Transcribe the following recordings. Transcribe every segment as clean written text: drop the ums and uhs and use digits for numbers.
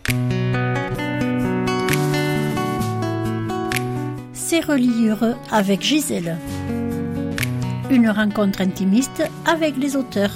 C'est Reliure avec Gisèle. Une rencontre intimiste avec les auteurs.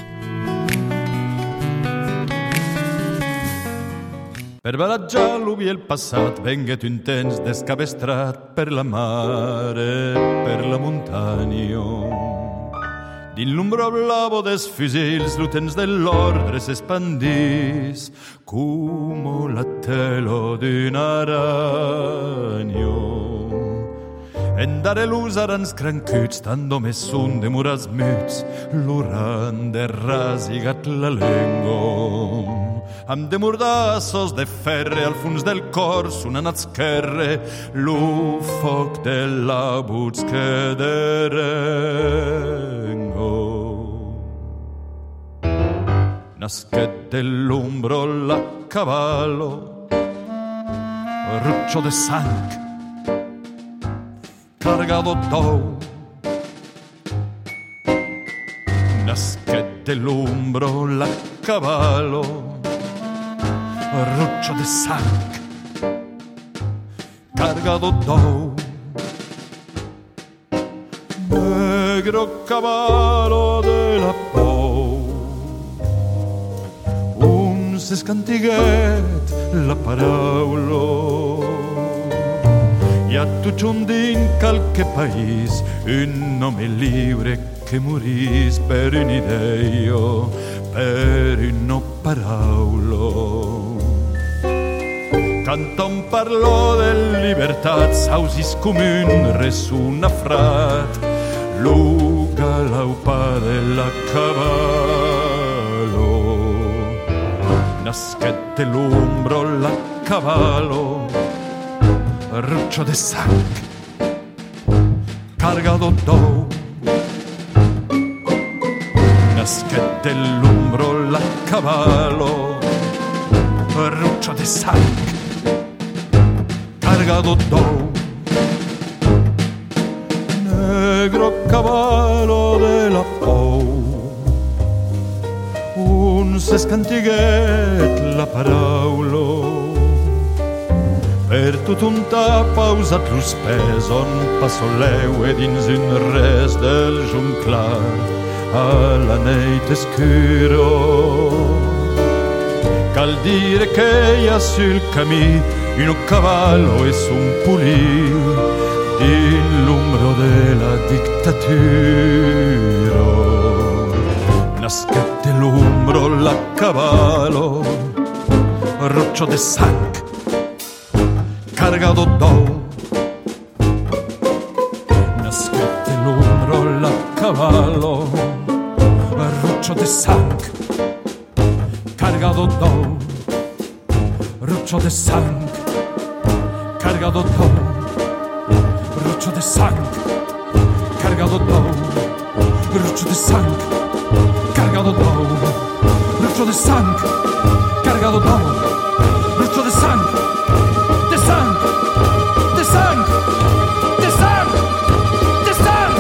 Per baratjar l'uvi el passat venguet un temps descabestrat per la mare, per la muntanya. Din l'ombra blavo des fusils l'utens dell'ordre s'espandís como la telo d'un aranyo. Endare l'usarans crancuts, tant només un de murals muts, l'uran de rasigat la lengua. Amb de mordassos de ferre al fons del cor sonen a esquerre lo foc de la busca de rengo. Nasquet dell'umbro la cavallo, ruccio de sang, cargado d'ou. Nasquet dell'umbro la cavallo, ruccio de sang, cargado d'ou. Negro cavallo de la pou, un s'escantiguet la paraula. I a tu giundin qualche país, un nome libre che morís per un'idea, per una paraulo. Quand on parlò de libertat, sausis com un resonafrat, lo galaupa de la cavallo. Nasquet de l'ombro la cavallo, ruccio de sang, cargado d'ou. Nasquet dell'umbro la cavallo, ruccio de sang, cargado d'ou. Negro cavallo de la pou, un s'escantiguet la paraulo. Per tot un tap ha usat los pes on passoleu e dins un res del junclar a la neit escuro. Cal dire che hi ha sul camí un cavallo e un pulì din l'ombro de la dictatura. Nasquet de l'ombro la cavallo, ruccio de sang, cargado d'ou. Nasquet de l'ombro la cavallo, ruccio de sang, cargado d'ou. Ruccio de sang, cargado d'ou. Ruccio de sang, cargado d'ou. Ruccio de sang, cargado d'ou. Ruccio de sang, cargado d'ou. Ruccio de sang, de sang, de sang, de sang, de sang,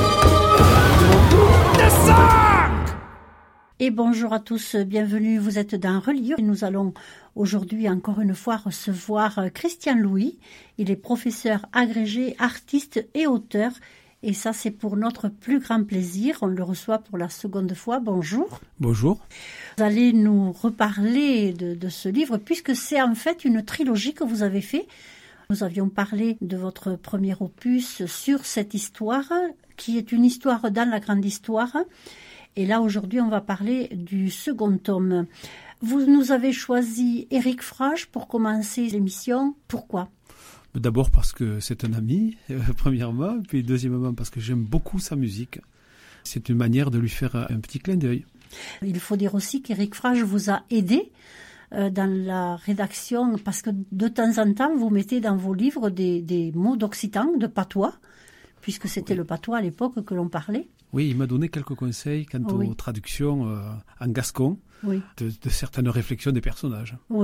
de sang. Et bonjour à tous, bienvenue, vous êtes dans Reliure. Nous allons aujourd'hui encore une fois recevoir Christian Louis. Il est professeur agrégé, artiste et auteur. Et ça, c'est pour notre plus grand plaisir. On le reçoit pour la seconde fois. Bonjour. Bonjour. Vous allez nous reparler de ce livre, puisque c'est en fait une trilogie que vous avez fait. Nous avions parlé de votre premier opus sur cette histoire, qui est une histoire dans la grande histoire. Et là, aujourd'hui, on va parler du second tome. Vous nous avez choisi Éric Frage pour commencer l'émission. Pourquoi ? D'abord parce que c'est un ami, premièrement, puis deuxièmement parce que j'aime beaucoup sa musique. C'est une manière de lui faire un petit clin d'œil. Il faut dire aussi qu'Éric Frage vous a aidé dans la rédaction, parce que de temps en temps, vous mettez dans vos livres des mots d'occitan, de patois, puisque c'était le patois à l'époque que l'on parlait. Oui, il m'a donné quelques conseils quant aux traductions en gascon de certaines réflexions des personnages. Oui,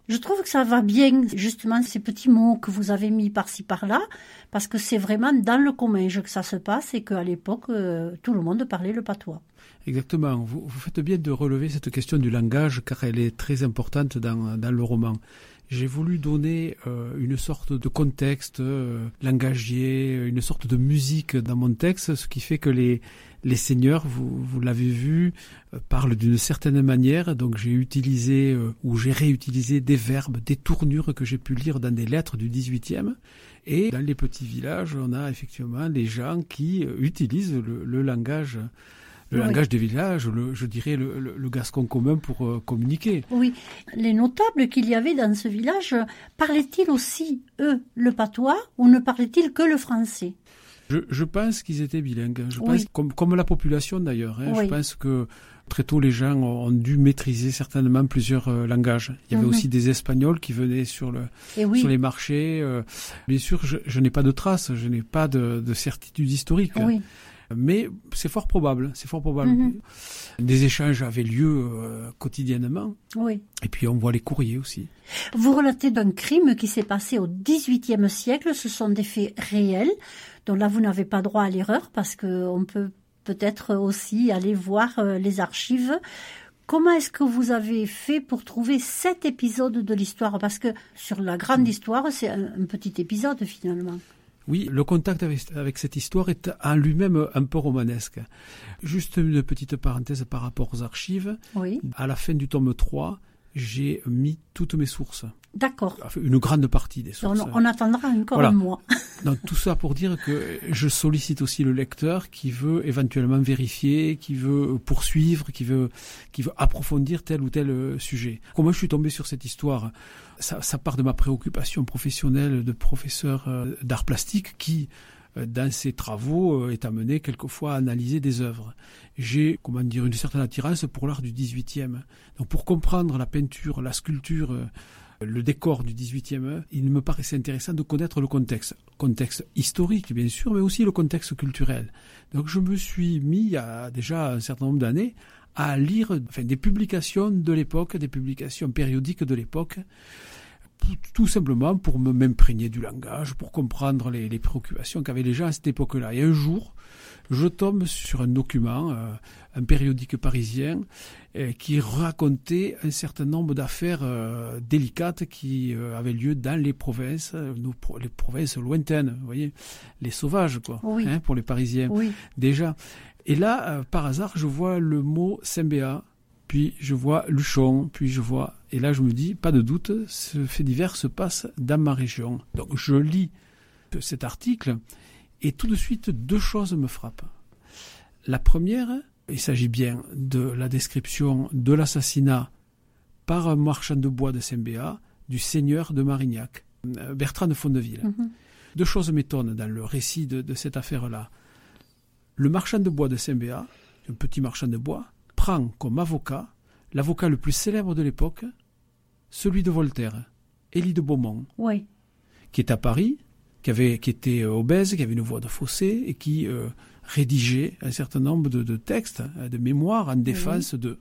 Je trouve que ça va bien, justement, ces petits mots que vous avez mis par-ci, par-là, parce que c'est vraiment dans le Comminges que ça se passe et qu'à l'époque, tout le monde parlait le patois. Exactement. Vous faites bien de relever cette question du langage, car elle est très importante dans le roman. J'ai voulu donner une sorte de contexte langagier, une sorte de musique dans mon texte, ce qui fait que les seigneurs, vous l'avez vu, parlent d'une certaine manière. Donc j'ai utilisé ou j'ai réutilisé des verbes, des tournures que j'ai pu lire dans des lettres du 18e. Et dans les petits villages, on a effectivement des gens qui utilisent le langage. Le langage des villages, je dirais le gascon commun pour communiquer. Oui. Les notables qu'il y avait dans ce village, parlaient-ils aussi, eux, le patois, ou ne parlaient-ils que le français? Je pense qu'ils étaient bilingues. Je pense, comme la population d'ailleurs. Je pense que très tôt, les gens ont dû maîtriser certainement plusieurs langages. Il y avait aussi des Espagnols qui venaient sur les marchés. Bien sûr, je n'ai pas de traces, je n'ai pas de certitude historique. Oui. Mais c'est fort probable. Des échanges avaient lieu quotidiennement. Oui. Et puis on voit les courriers aussi. Vous relatez d'un crime qui s'est passé au XVIIIe siècle. Ce sont des faits réels. Donc là, vous n'avez pas droit à l'erreur parce qu'on peut peut-être aussi aller voir les archives. Comment est-ce que vous avez fait pour trouver cet épisode de l'histoire? Parce que sur la grande histoire, c'est un petit épisode finalement. Oui, le contact avec cette histoire est en lui-même un peu romanesque. Juste une petite parenthèse par rapport aux archives. Oui. À la fin du tome 3, j'ai mis toutes mes sources. D'accord. Enfin, une grande partie des sources. On attendra encore un mois. Donc, tout ça pour dire que je sollicite aussi le lecteur qui veut éventuellement vérifier, qui veut poursuivre, qui veut approfondir tel ou tel sujet. Comment je suis tombé sur cette histoire? Ça part de ma préoccupation professionnelle de professeur d'art plastique qui, dans ses travaux, est amené quelquefois à analyser des œuvres. J'ai, une certaine attirance pour l'art du XVIIIe. Donc pour comprendre la peinture, la sculpture, le décor du XVIIIe, il me paraissait intéressant de connaître le contexte. Contexte historique, bien sûr, mais aussi le contexte culturel. Donc je me suis mis, il y a déjà un certain nombre d'années, à lire des publications de l'époque, des publications périodiques de l'époque, tout simplement pour m'imprégner du langage, pour comprendre les préoccupations qu'avaient les gens à cette époque-là. Et un jour, je tombe sur un document, un périodique parisien, qui racontait un certain nombre d'affaires délicates qui avaient lieu dans les provinces, les provinces lointaines, vous voyez, les sauvages, quoi, oui. Pour les Parisiens, déjà. Et là, par hasard, je vois le mot Saint-Béat, puis je vois Luchon, puis je vois... Et là, je me dis, pas de doute, ce fait divers se passe dans ma région. Donc, je lis cet article, et tout de suite, deux choses me frappent. La première, il s'agit bien de la description de l'assassinat par un marchand de bois de Saint-Béat du seigneur de Marignac, Bertrand de Fondeville. Deux choses m'étonnent dans le récit de cette affaire-là. Le marchand de bois de Saint-Béat, un petit marchand de bois, prend comme avocat l'avocat le plus célèbre de l'époque, celui de Voltaire, Élie de Beaumont, qui est à Paris, qui était obèse, qui avait une voix de fausset et qui rédigeait un certain nombre de textes, de mémoires en défense de...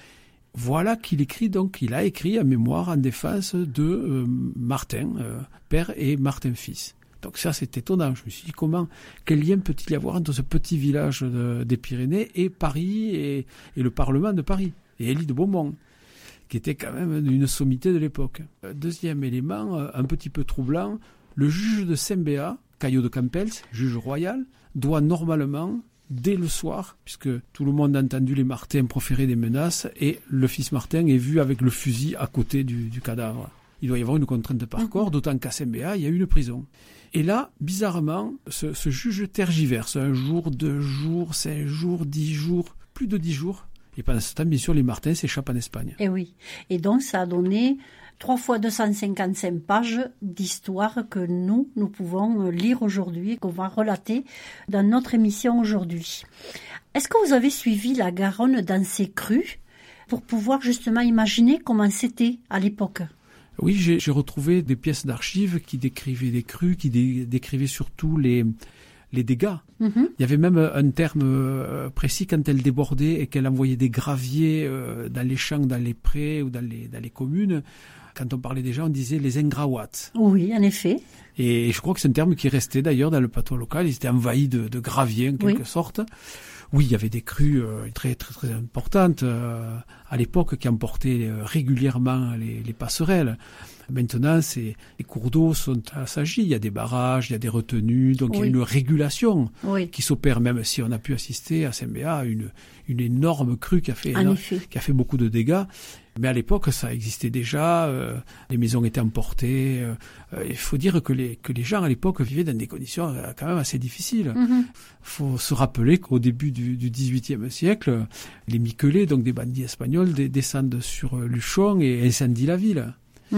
Voilà qu'il a écrit un mémoire en défense de Martin, père, et Martin, fils. Donc ça, c'est étonnant. Je me suis dit, quel lien peut-il y avoir entre ce petit village des Pyrénées et Paris et le Parlement de Paris, et Élie de Beaumont, qui était quand même une sommité de l'époque. Deuxième élément, un petit peu troublant, le juge de Saint-Béat, Caillot de Campels, juge royal, doit normalement, dès le soir, puisque tout le monde a entendu les Martins proférer des menaces, et le fils Martin est vu avec le fusil à côté du cadavre. Il doit y avoir une contrainte par corps, d'autant qu'à Saint-Béat, il y a une prison. Et là, bizarrement, ce juge tergiverse. 1 jour, 2 jours, 5 jours, 10 jours, plus de 10 jours. Et pendant ce temps, bien sûr, les Martins s'échappent en Espagne. Et oui. Et donc, ça a donné 3 fois 255 pages d'histoire que nous pouvons lire aujourd'hui, qu'on va relater dans notre émission aujourd'hui. Est-ce que vous avez suivi la Garonne dans ses crues pour pouvoir justement imaginer comment c'était à l'époque ? Oui, j'ai retrouvé des pièces d'archives qui décrivaient les crues, qui décrivaient surtout les dégâts. Il y avait même un terme précis quand elle débordait et qu'elle envoyait des graviers dans les champs, dans les prés ou dans les communes. quand on parlait déjà, on disait les engrawats. Oui, en effet. Et je crois que c'est un terme qui restait d'ailleurs dans le patois local. Ils étaient envahis de gravier en quelque sorte. Oui, il y avait des crues très très très importantes à l'époque qui emportaient régulièrement les passerelles. Maintenant, les cours d'eau sont assagis. Il y a des barrages, il y a des retenues, donc il y a une régulation qui s'opère, même si on a pu assister à Saint-Béat à une énorme crue qui a fait beaucoup de dégâts. Mais à l'époque, ça existait déjà. Les maisons étaient emportées. Il faut dire que les gens à l'époque vivaient dans des conditions quand même assez difficiles. Faut se rappeler qu'au début du XVIIIe siècle, les Miquelets, donc des bandits espagnols, descendent sur Luchon et incendient la ville.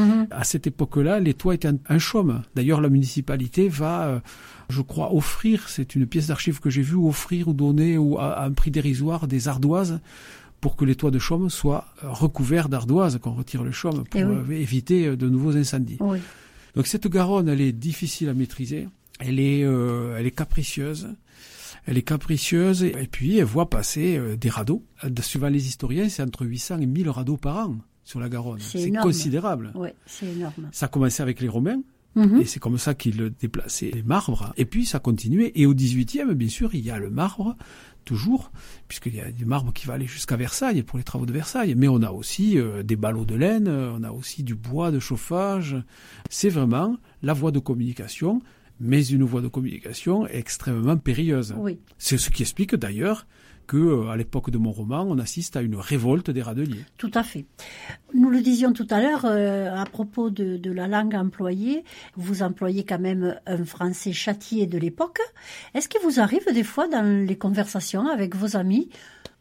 À cette époque-là, les toits étaient en chaume. D'ailleurs, la municipalité va, je crois, offrir, c'est une pièce d'archive que j'ai vue, offrir ou donner à un prix dérisoire des ardoises pour que les toits de chaume soient recouverts d'ardoises, qu'on retire le chaume pour éviter de nouveaux incendies. Donc cette Garonne, elle est difficile à maîtriser. Elle est capricieuse. Elle est capricieuse et puis elle voit passer des radeaux. Suivant les historiens, c'est entre 800 et 1000 radeaux par an sur la Garonne. C'est considérable. Oui, c'est énorme. Ça a commencé avec les Romains. Et c'est comme ça qu'ils déplaçaient les marbres. Et puis ça continuait. Et au XVIIIe, bien sûr, il y a le marbre, toujours, puisqu'il y a du marbre qui va aller jusqu'à Versailles, pour les travaux de Versailles. Mais on a aussi des ballots de laine, on a aussi du bois de chauffage. C'est vraiment la voie de communication, mais une voie de communication extrêmement périlleuse. C'est ce qui explique d'ailleurs qu'à l'époque de mon roman, on assiste à une révolte des râteliers. Tout à fait. Nous le disions tout à l'heure, à propos de la langue employée, vous employez quand même un français châtié de l'époque. Est-ce qu'il vous arrive des fois dans les conversations avec vos amis,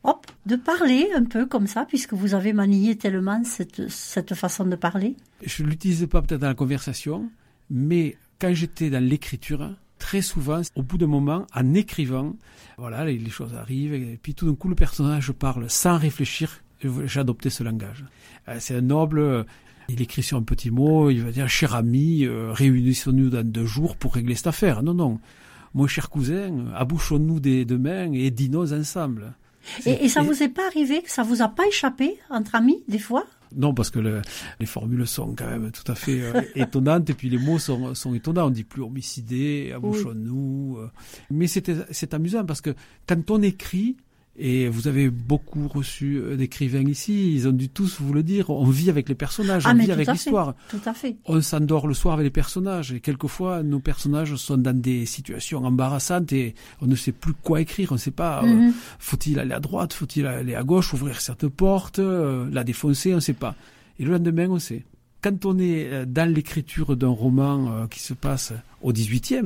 de parler un peu comme ça, puisque vous avez manié tellement cette façon de parler? Je ne l'utilise pas peut-être dans la conversation, mais quand j'étais dans l'écriture, très souvent, au bout d'un moment, en écrivant, voilà, les choses arrivent, et puis tout d'un coup, le personnage parle sans réfléchir. J'ai adopté ce langage. C'est un noble, il écrit sur un petit mot, il va dire « Cher ami, réunissons-nous dans 2 jours pour régler cette affaire. » Non, mon cher cousin, abouchons-nous des 2 mains et dînons ensemble. Et ça vous est pas arrivé, que ça vous a pas échappé entre amis, des fois? Non, parce que les formules sont quand même tout à fait étonnantes, et puis les mots sont étonnants. On dit plus homicidé, abouchons-nous. Mais c'est amusant parce que quand on écrit, et vous avez beaucoup reçu d'écrivains ici, ils ont dû tous vous le dire, on vit avec les personnages, on vit avec l'histoire. Tout à fait. On s'endort le soir avec les personnages, et quelquefois nos personnages sont dans des situations embarrassantes et on ne sait plus quoi écrire, on ne sait pas, faut-il aller à droite, faut-il aller à gauche, ouvrir cette porte, la défoncer, on ne sait pas. Et le lendemain, on sait. Quand on est dans l'écriture d'un roman qui se passe au XVIIIe,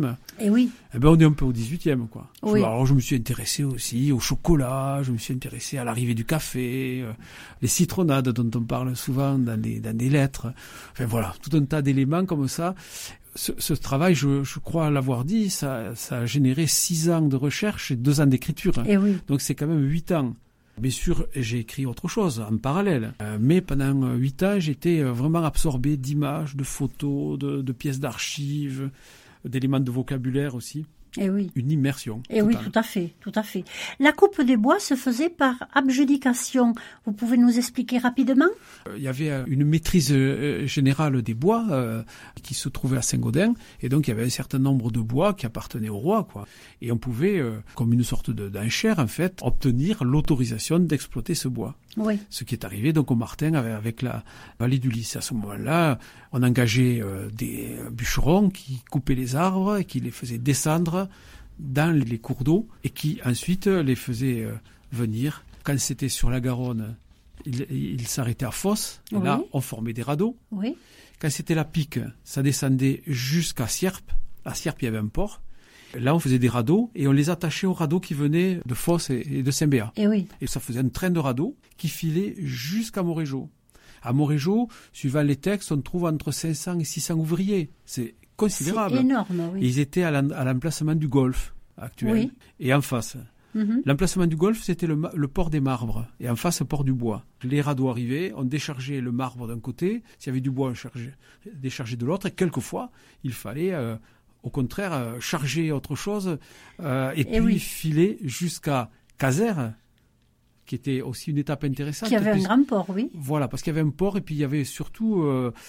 on est un peu au XVIIIe, quoi. Alors je me suis intéressé aussi au chocolat, je me suis intéressé à l'arrivée du café, les citronnades dont on parle souvent dans des lettres. Enfin voilà, tout un tas d'éléments comme ça. Ce travail, je crois l'avoir dit, ça a généré 6 ans de recherche et 2 ans d'écriture. Donc c'est quand même 8 ans. Bien sûr, j'ai écrit autre chose en parallèle, mais pendant 8 ans, j'étais vraiment absorbé d'images, de photos, de pièces d'archives, d'éléments de vocabulaire aussi. Une immersion. Oui, tout à fait. La coupe des bois se faisait par abjudication. Vous pouvez nous expliquer rapidement? Il y avait une maîtrise générale des bois qui se trouvait à Saint-Gaudens, et donc il y avait un certain nombre de bois qui appartenaient au roi, quoi. Et on pouvait, comme une sorte d'enchère, en fait, obtenir l'autorisation d'exploiter ce bois. Ce qui est arrivé donc au Martin avec la vallée du Lys. À ce moment-là, on engageait des bûcherons qui coupaient les arbres et qui les faisaient descendre dans les cours d'eau et qui ensuite les faisaient venir. Quand c'était sur la Garonne, ils s'arrêtaient à Fosse, et là on formait des radeaux. Quand c'était la Pique, ça descendait jusqu'à Sierpes. À Sierpes, il y avait un port. Là, on faisait des radeaux et on les attachait aux radeaux qui venaient de Fosse et de Saint-Béat. Et ça faisait un train de radeaux qui filait jusqu'à Morégeau. À Morégeau, suivant les textes, on trouve entre 500 et 600 ouvriers. C'est considérable. C'est énorme, Et ils étaient à l'emplacement du Golfe actuel. Et en face. L'emplacement du Golfe, c'était le port des marbres. Et en face, le port du bois. Les radeaux arrivaient, on déchargeait le marbre d'un côté. S'il y avait du bois, on déchargeait de l'autre. Et quelquefois, il fallait... au contraire, charger autre chose, et puis filer jusqu'à Caser, qui était aussi une étape intéressante. Qui avait un grand port, oui. Voilà, parce qu'il y avait un port et puis il y avait surtout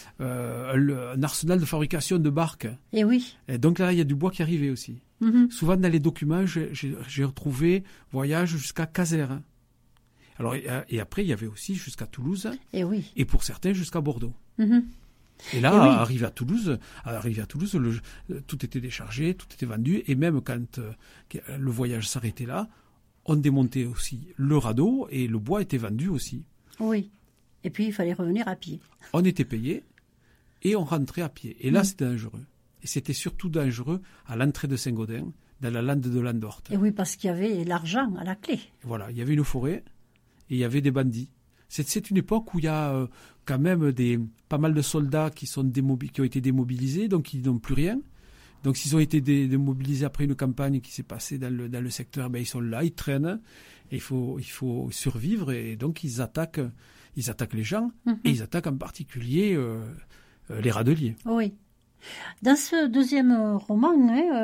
un arsenal de fabrication de barques. Et oui. Et donc là, il y a du bois qui arrivait aussi. Souvent, dans les documents, j'ai retrouvé voyage jusqu'à Caser. Alors, et après, il y avait aussi jusqu'à Toulouse. Et oui. Et pour certains, jusqu'à Bordeaux. Et là, arrivé à Toulouse, tout était déchargé, tout était vendu. Et même quand le voyage s'arrêtait là, on démontait aussi le radeau et le bois était vendu aussi. Oui. Et puis, il fallait revenir à pied. On était payé et on rentrait à pied. Et là, c'était dangereux. Et c'était surtout dangereux à l'entrée de Saint-Gaudens, dans la lande de Landorte. Et oui, parce qu'il y avait l'argent à la clé. Voilà, il y avait une forêt et il y avait des bandits. C'est une époque où il y a quand même pas mal de soldats qui ont été démobilisés, donc ils n'ont plus rien. Donc s'ils ont été démobilisés après une campagne qui s'est passée dans le secteur, ben ils sont là, ils traînent. Et il faut survivre et donc ils attaquent les gens et ils attaquent en particulier les radeliers. Oui. Dans ce deuxième roman,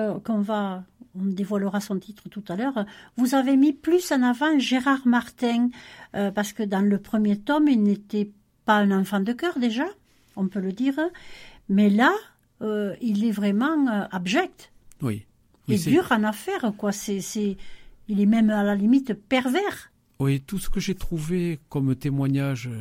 on dévoilera son titre tout à l'heure, vous avez mis plus en avant Gérard Martin, parce que dans le premier tome, il n'était pas un enfant de cœur déjà, on peut le dire, mais là, il est vraiment abject. Oui. Et dur en affaire, quoi. Il est même à la limite pervers. Oui, tout ce que j'ai trouvé comme témoignage,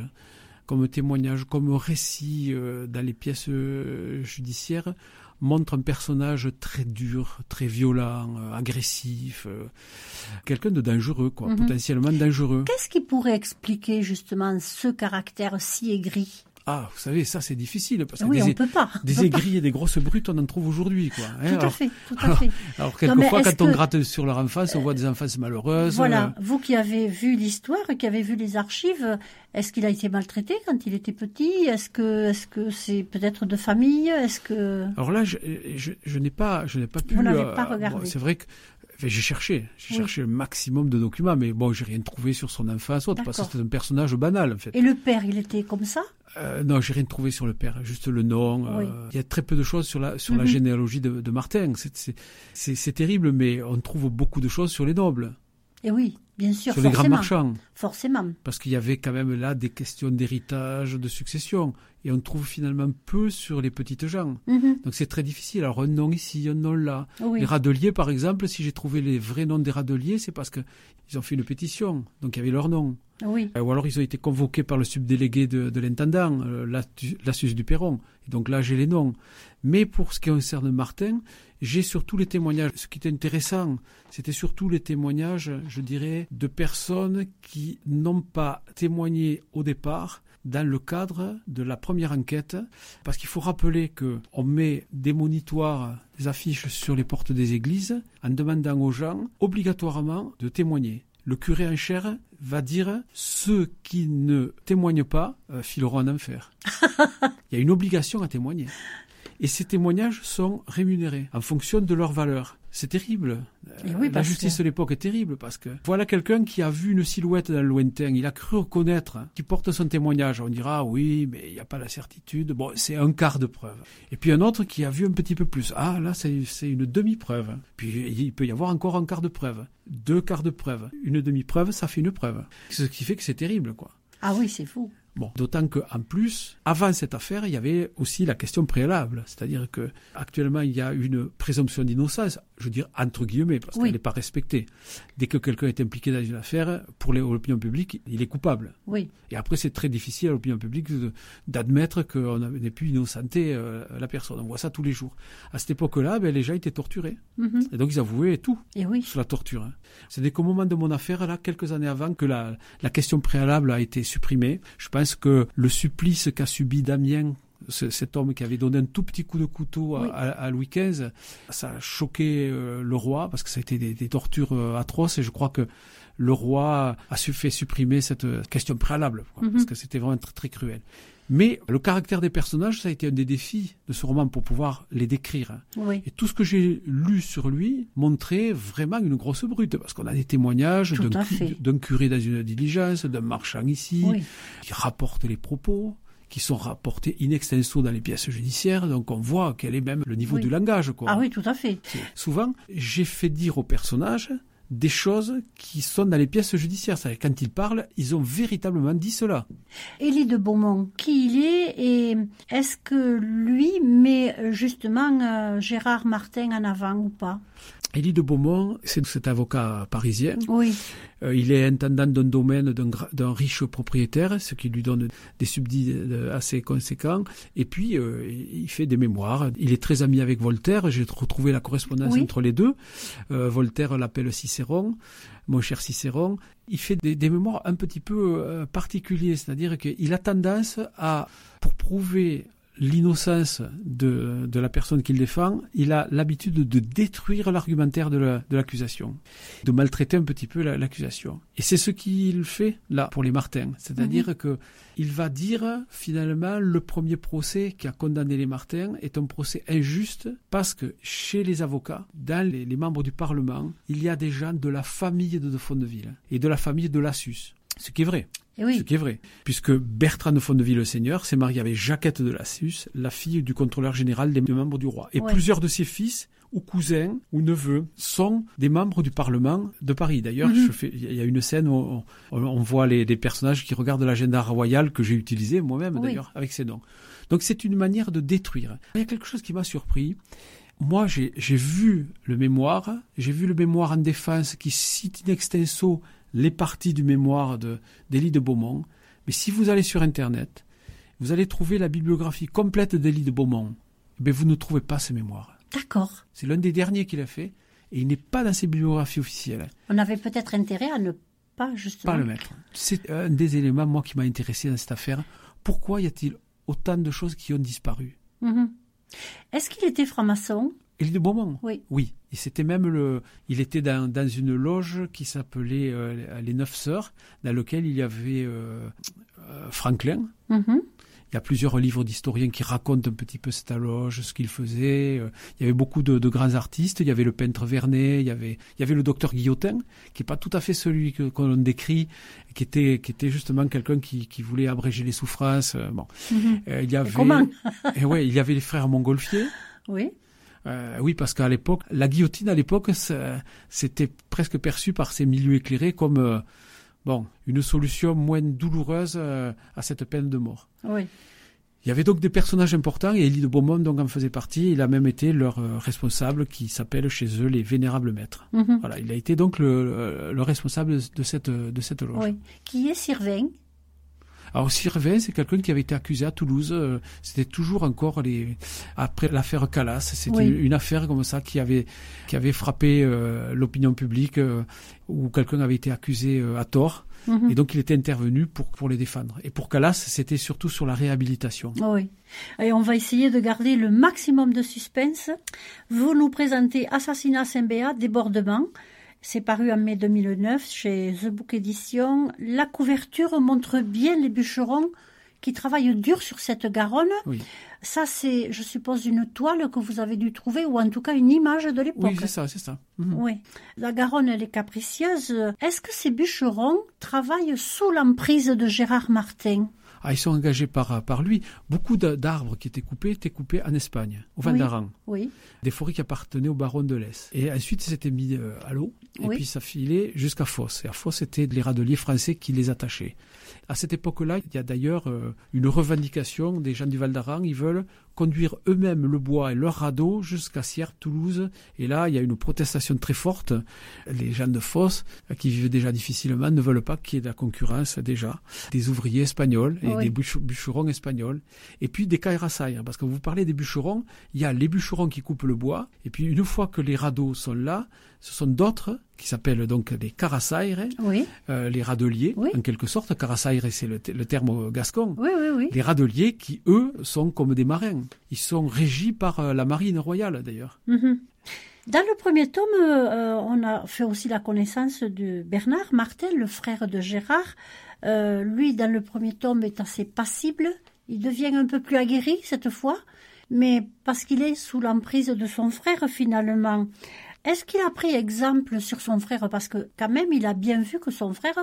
comme récit dans les pièces judiciaires, montre un personnage très dur, très violent, agressif, quelqu'un de dangereux, quoi, potentiellement dangereux. Qu'est-ce qui pourrait expliquer justement ce caractère si aigri ? Ah, vous savez, ça c'est difficile parce que on peut pas. Des aigris et des grosses brutes, on en trouve aujourd'hui, quoi. Tout à fait. Alors quelquefois, quand on gratte sur leur enfance, on voit des enfances malheureuses. Voilà. Vous qui avez vu l'histoire, qui avez vu les archives, est-ce qu'il a été maltraité quand il était petit ? Est-ce que c'est peut-être de famille ? Alors là, je n'ai pas pu. Vous n'avez pas regardé. Bon, c'est vrai que. J'ai cherché le maximum de documents, mais bon, j'ai rien trouvé sur son enfance, parce que c'était un personnage banal, en fait. Et le père, il était comme ça ? Non, j'ai rien trouvé sur le père, juste le nom. Oui. Il y a très peu de choses sur la généalogie de Martin. C'est terrible, mais on trouve beaucoup de choses sur les nobles. Et oui, bien sûr, sur les grands marchands. Forcément. Parce qu'il y avait quand même là des questions d'héritage, de succession. Et on trouve finalement peu sur les petites gens. Donc c'est très difficile. Alors un nom ici, un nom là. Oui. Les radeliers, par exemple, si j'ai trouvé les vrais noms des radeliers, c'est parce qu'ils ont fait une pétition. Donc il y avait leur nom. Oui. Ou alors ils ont été convoqués par le subdélégué de l'intendant, Lassus du Perron. Et donc là, j'ai les noms. Mais pour ce qui concerne Martin, j'ai surtout les témoignages. Ce qui était intéressant, c'était surtout les témoignages, je dirais, de personnes qui n'ont pas témoigné au départ dans le cadre de la première enquête. Parce qu'il faut rappeler qu'on met des monitoires, des affiches sur les portes des églises en demandant aux gens obligatoirement de témoigner. Le curé en chair va dire « ceux qui ne témoignent pas fileront en enfer ». Il y a une obligation à témoigner. Et ces témoignages sont rémunérés en fonction de leur valeur. C'est terrible. Oui, la justice de l'époque est terrible parce que voilà quelqu'un qui a vu une silhouette dans le lointain, il a cru reconnaître, qui porte son témoignage. On dira oui, mais il n'y a pas la certitude. Bon, c'est un quart de preuve. Et puis un autre qui a vu un petit peu plus. Ah, là, c'est une demi-preuve. Puis il peut y avoir encore un quart de preuve, 2 quarts de preuve. Une demi-preuve, ça fait une preuve. Ce qui fait que c'est terrible, quoi. Ah oui, c'est fou. Bon, d'autant qu'en plus, avant cette affaire, il y avait aussi la question préalable. C'est-à-dire que actuellement, il y a une présomption d'innocence, je veux dire entre guillemets, parce qu'elle n'est pas respectée. Dès que quelqu'un est impliqué dans une affaire, pour l'opinion publique, il est coupable. Oui. Et après, c'est très difficile à l'opinion publique d'admettre qu'on n'ait pu innocenter la personne. On voit ça tous les jours. À cette époque-là, les gens étaient torturés. Et donc, ils avouaient tout sur la torture. C'est qu'au moment de mon affaire, là, quelques années avant, que la question préalable a été supprimée. Je pense que le supplice qu'a subi Damien, cet homme qui avait donné un tout petit coup de couteau à Louis XV, ça a choqué le roi, parce que ça a été des tortures atroces, et je crois que le roi a fait supprimer cette question préalable, parce que c'était vraiment très, très cruel. Mais le caractère des personnages, ça a été un des défis de ce roman pour pouvoir les décrire. Oui. Et tout ce que j'ai lu sur lui montrait vraiment une grosse brute, parce qu'on a des témoignages d'un curé dans une diligence, d'un marchand ici, qui rapporte les propos, qui sont rapportés in extenso dans les pièces judiciaires, donc on voit quel est même le niveau du langage, quoi. Ah oui, tout à fait. Souvent, j'ai fait dire aux personnages des choses qui sont dans les pièces judiciaires. C'est-à-dire, quand ils parlent, ils ont véritablement dit cela. Élie de Beaumont, qui il est et est-ce que lui met justement Gérard Martin en avant ou pas? Élie de Beaumont, c'est cet avocat parisien. Oui. Il est intendant d'un domaine d'un riche propriétaire, ce qui lui donne des subsides assez conséquents. Et puis, il fait des mémoires. Il est très ami avec Voltaire. J'ai retrouvé la correspondance entre les deux. Voltaire l'appelle Cicéron, mon cher Cicéron. Il fait des mémoires un petit peu particuliers. C'est-à-dire qu'il a tendance à, pour prouver l'innocence de la personne qu'il défend, il a l'habitude de détruire l'argumentaire de l'accusation, de maltraiter un petit peu l'accusation. Et c'est ce qu'il fait là pour les Martin, c'est-à-dire que il va dire finalement le premier procès qui a condamné les Martin est un procès injuste parce que chez les avocats, dans les membres du Parlement, il y a des gens de la famille de Fondeville et de la famille de Lassus, ce qui est vrai. Ce qui est vrai, puisque Bertrand de Fondeville-le-Seigneur s'est marié avec Jacquette de Lassus, la fille du contrôleur général des membres du roi. Et plusieurs de ses fils, ou cousins, ou neveux, sont des membres du Parlement de Paris. D'ailleurs, il y a une scène où on voit les personnages qui regardent l'agenda royal que j'ai utilisé moi-même, d'ailleurs, avec ces noms. Donc c'est une manière de détruire. Il y a quelque chose qui m'a surpris. Moi, j'ai vu le mémoire en défense qui cite in extenso les parties du mémoire d'Élie de Beaumont. Mais si vous allez sur Internet, vous allez trouver la bibliographie complète d'Élie de Beaumont. Mais vous ne trouvez pas ces mémoires. D'accord. C'est l'un des derniers qu'il a fait et il n'est pas dans ses bibliographies officielles. On avait peut-être intérêt à ne pas, justement... Pas le mettre. C'est un des éléments, moi, qui m'a intéressé dans cette affaire. Pourquoi y a-t-il autant de choses qui ont disparu? Est-ce qu'il était franc-maçon? Élie de Beaumont? Oui. Et c'était même il était dans une loge qui s'appelait les Neuf Sœurs, dans lequel il y avait Franklin. Il y a plusieurs livres d'historiens qui racontent un petit peu cette loge, ce qu'il faisait. Il y avait beaucoup de grands artistes. Il y avait le peintre Vernet, il y avait le docteur Guillotin, qui est pas tout à fait celui qu'on décrit, qui était justement quelqu'un qui voulait abréger les souffrances. Il y avait comment? Il y avait les frères Montgolfier. Oui. Oui, parce qu'à l'époque, la guillotine, c'était presque perçu par ces milieux éclairés comme une solution moins douloureuse à cette peine de mort. Oui. Il y avait donc des personnages importants et Élie de Beaumont donc en faisait partie. Il a même été leur responsable qui s'appelle chez eux les Vénérables Maîtres. Voilà, il a été donc le responsable de cette loge. Oui. Qui est Sirvin? Alors Sirvin, c'est quelqu'un qui avait été accusé à Toulouse. C'était toujours encore après l'affaire Calas. C'était une affaire comme ça qui avait frappé l'opinion publique où quelqu'un avait été accusé à tort. Et donc il était intervenu pour les défendre. Et pour Calas, c'était surtout sur la réhabilitation. Oui. Et on va essayer de garder le maximum de suspense. Vous nous présentez Assassinat Saint-Béat, débordement. C'est paru en mai 2009 chez The Book Edition. La couverture montre bien les bûcherons qui travaillent dur sur cette Garonne. Oui. Ça, c'est, je suppose, une toile que vous avez dû trouver, ou en tout cas une image de l'époque. Oui, c'est ça. Oui. La Garonne, elle est capricieuse. Est-ce que ces bûcherons travaillent sous l'emprise de Gérard Martin? Ils sont engagés par lui. Beaucoup d'arbres qui étaient coupés en Espagne, au Val d'Aran. Oui. Des forêts qui appartenaient au baron de l'Est. Et ensuite, c'était mis à l'eau. Et puis, ça filait jusqu'à Fos. Et à Fos, c'était les râteliers français qui les attachaient. À cette époque-là, il y a d'ailleurs une revendication des gens du Val d'Aran. Ils veulent conduire eux-mêmes le bois et leur radeau jusqu'à Sierre, Toulouse. Et là, il y a une protestation très forte. Les gens de Fos, qui vivent déjà difficilement, ne veulent pas qu'il y ait de la concurrence déjà. Des ouvriers espagnols et des bûcherons espagnols. Et puis des caïrassaires. Parce que vous parlez des bûcherons, il y a les bûcherons qui coupent le bois. Et puis une fois que les radeaux sont là, ce sont d'autres qui s'appellent donc des carassaires, les radeliers, en quelque sorte. Carassaire, c'est le terme gascon. Oui. Les radeliers qui, eux, sont comme des marins. Ils sont régis par la marine royale, d'ailleurs. Dans le premier tome, on a fait aussi la connaissance de Bernard Martin, le frère de Gérard. Lui, dans le premier tome, est assez passible. Il devient un peu plus aguerri cette fois, mais parce qu'il est sous l'emprise de son frère, finalement. Est-ce qu'il a pris exemple sur son frère? Parce que quand même, il a bien vu que son frère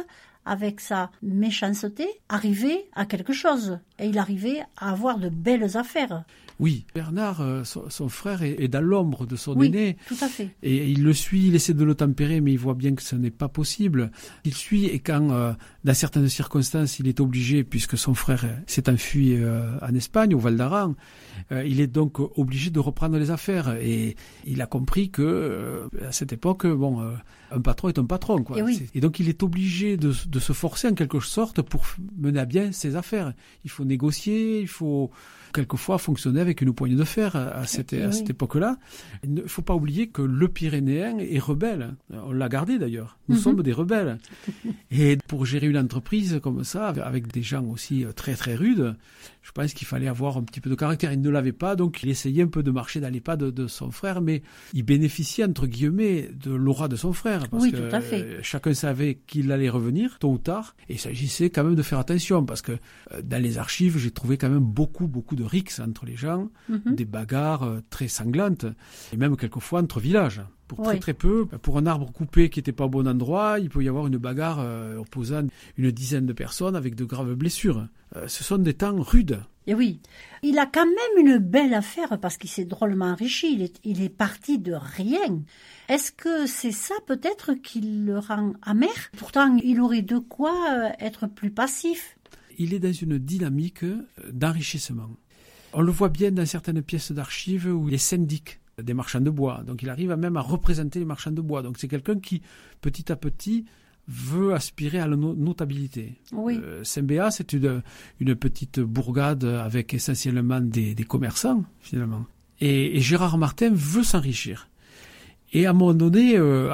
avec sa méchanceté, arrivait à quelque chose. Et il arrivait à avoir de belles affaires. Oui, Bernard, son frère, est dans l'ombre de son aîné. Oui, tout à fait. Et il le suit, il essaie de le tempérer, mais il voit bien que ce n'est pas possible. Il suit, et quand, dans certaines circonstances, il est obligé, puisque son frère s'est enfui en Espagne, au Val d'Aran, il est donc obligé de reprendre les affaires. Et il a compris que, à cette époque, un patron est un patron, quoi. Et donc il est obligé de se forcer en quelque sorte pour mener à bien ses affaires. Il faut négocier, il faut quelquefois fonctionner avec une poignée de fer à cette époque-là. Il ne faut pas oublier que le Pyrénéen est rebelle. On l'a gardé d'ailleurs. Nous sommes des rebelles. Et pour gérer une entreprise comme ça, avec des gens aussi très très rudes, je pense qu'il fallait avoir un petit peu de caractère. Il ne l'avait pas, donc il essayait un peu de marcher dans les pas de son frère, mais il bénéficiait, entre guillemets, de l'aura de son frère. Parce que tout à fait. Chacun savait qu'il allait revenir, tôt ou tard, et il s'agissait quand même de faire attention, parce que dans les archives, j'ai trouvé quand même beaucoup de rixes entre les gens, des bagarres très sanglantes, et même quelquefois entre villages. Pour très peu, pour un arbre coupé qui n'était pas au bon endroit, il peut y avoir une bagarre opposant une dizaine de personnes avec de graves blessures. Ce sont des temps rudes. Et oui, il a quand même une belle affaire parce qu'il s'est drôlement enrichi. Il est parti de rien. Est-ce que c'est ça peut-être qui le rend amer? Pourtant, il aurait de quoi être plus passif. Il est dans une dynamique d'enrichissement. On le voit bien dans certaines pièces d'archives où il est syndic des marchands de bois. Donc il arrive même à représenter les marchands de bois. Donc c'est quelqu'un qui, petit à petit, veut aspirer à la notabilité. Oui. Saint-Béat, c'est une petite bourgade avec essentiellement des commerçants, finalement. Et Gérard Martin veut s'enrichir. Et à un moment donné,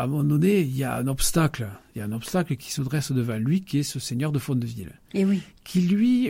il y a un obstacle. Il y a un obstacle qui se dresse devant lui, qui est ce seigneur de Fondeville. Et oui. Qui, lui,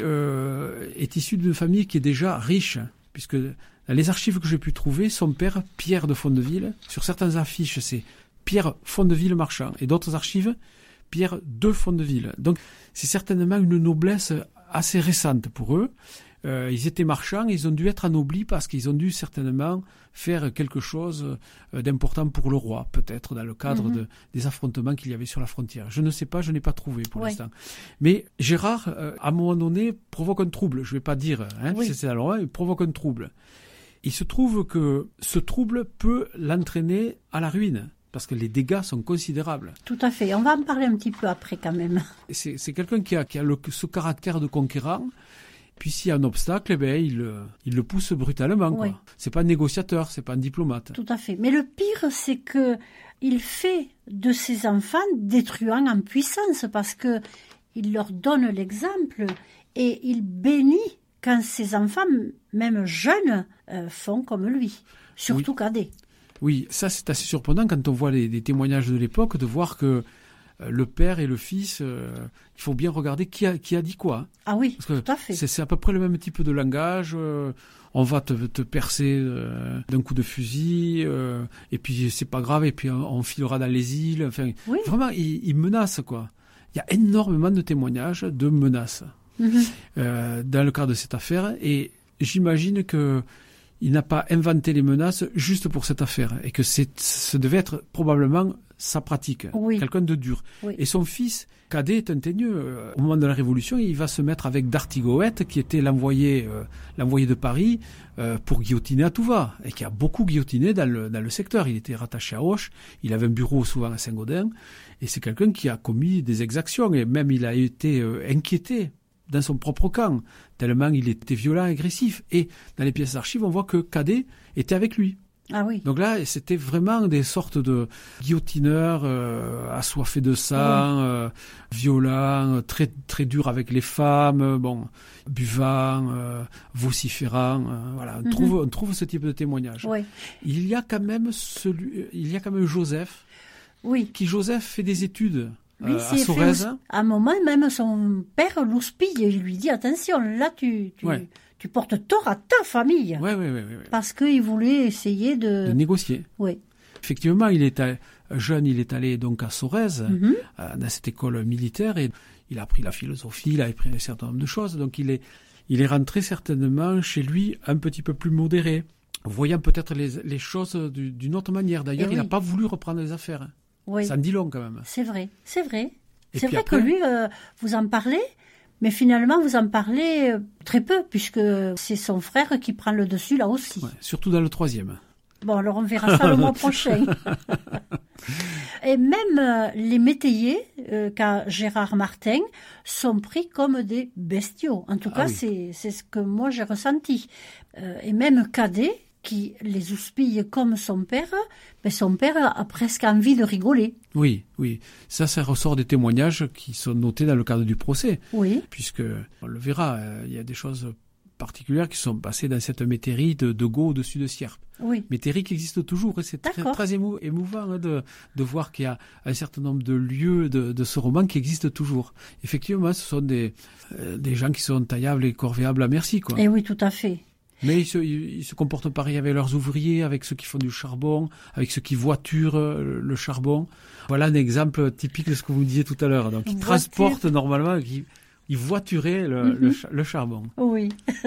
est issu d'une famille qui est déjà riche, puisque dans les archives que j'ai pu trouver, son père, Pierre de Fondeville, sur certaines affiches, c'est Pierre Fondeville marchand, et d'autres archives, Pierre de Fondeville. Donc, c'est certainement une noblesse assez récente pour eux. Ils étaient marchands, ils ont dû être anoblis parce qu'ils ont dû certainement faire quelque chose d'important pour le roi, peut-être dans le cadre des affrontements qu'il y avait sur la frontière. Je ne sais pas, je n'ai pas trouvé pour l'instant. Mais Gérard, à un moment donné, provoque un trouble. Je ne vais pas dire, c'est la loi, il provoque un trouble. Il se trouve que ce trouble peut l'entraîner à la ruine, parce que les dégâts sont considérables. Tout à fait. On va en parler un petit peu après quand même. C'est quelqu'un qui a ce caractère de conquérant. Puis s'il y a un obstacle, il le pousse brutalement. Quoi. C'est pas un négociateur, c'est pas un diplomate. Tout à fait. Mais le pire, c'est que il fait de ses enfants des truands en puissance parce que il leur donne l'exemple et il bénit quand ses enfants, même jeunes, font comme lui. Surtout Cadet. Oui, ça c'est assez surprenant quand on voit les témoignages de l'époque, de voir que le père et le fils, il faut bien regarder qui a dit quoi. Ah oui, parce que tout à fait. C'est à peu près le même type de langage. On va te percer d'un coup de fusil, et puis c'est pas grave, et puis on filera dans les îles. Enfin, vraiment, il menace, quoi. Il y a énormément de témoignages de menaces dans le cadre de cette affaire, et j'imagine que il n'a pas inventé les menaces juste pour cette affaire, et que ce devait être probablement sa pratique, quelqu'un de dur. Oui. Et son fils, Cadet, est un teigneux. Au moment de la Révolution, il va se mettre avec d'Artigoët, qui était l'envoyé de Paris pour guillotiner à tout va, et qui a beaucoup guillotiné dans le secteur. Il était rattaché à Auch, il avait un bureau souvent à Saint-Gaudens, et c'est quelqu'un qui a commis des exactions, et même il a été inquiété dans son propre camp, tellement il était violent et agressif. Et dans les pièces d'archives, on voit que Cadet était avec lui. Ah oui. Donc là, c'était vraiment des sortes de guillotineurs assoiffés de sang, violents, très très durs avec les femmes, buvant, vociférant. Voilà, on trouve ce type de témoignage. Oui. Il y a quand même Joseph. Oui. Joseph fait des études. Lui, à Sorèze. À un moment, même son père l'houspille et lui dit attention, là tu portes tort à ta famille. Oui. Parce qu'il voulait essayer de négocier. Oui. Effectivement, jeune, il est allé donc à Sorèze, dans cette école militaire, et il a appris la philosophie, il a appris un certain nombre de choses. Donc il est rentré certainement chez lui un petit peu plus modéré, voyant peut-être les choses d'une autre manière. D'ailleurs, il n'a pas voulu reprendre les affaires. Oui. Ça en dit long quand même. C'est vrai. Et C'est puis vrai après, que lui, vous en parlez, mais finalement, vous en parlez très peu, puisque c'est son frère qui prend le dessus là aussi. ouais, surtout dans le 3e. Bon, alors on verra ça le mois prochain. Et même les métayers qu'a Gérard Martin sont pris comme des bestiaux. En tout cas, oui. c'est ce que moi j'ai ressenti. Et même Cadet, qui les houspille comme son père a presque envie de rigoler. Oui, oui. Ça ressort des témoignages qui sont notés dans le cadre du procès. Oui. Puisque, on le verra, il y a des choses particulières qui sont passées dans cette métairie de Gau au-dessus de Sierp. Oui. Métairie qui existe toujours, et c'est très émouvant de voir qu'il y a un certain nombre de lieux de ce roman qui existent toujours. Effectivement, ce sont des gens qui sont taillables et corvéables à merci, quoi. Et oui, tout à fait. Mais ils se comportent pareil avec leurs ouvriers, avec ceux qui font du charbon, avec ceux qui voiturent le charbon. Voilà un exemple typique de ce que vous disiez tout à l'heure. Donc, ils transportent normalement, ils voituraient le charbon. Oui.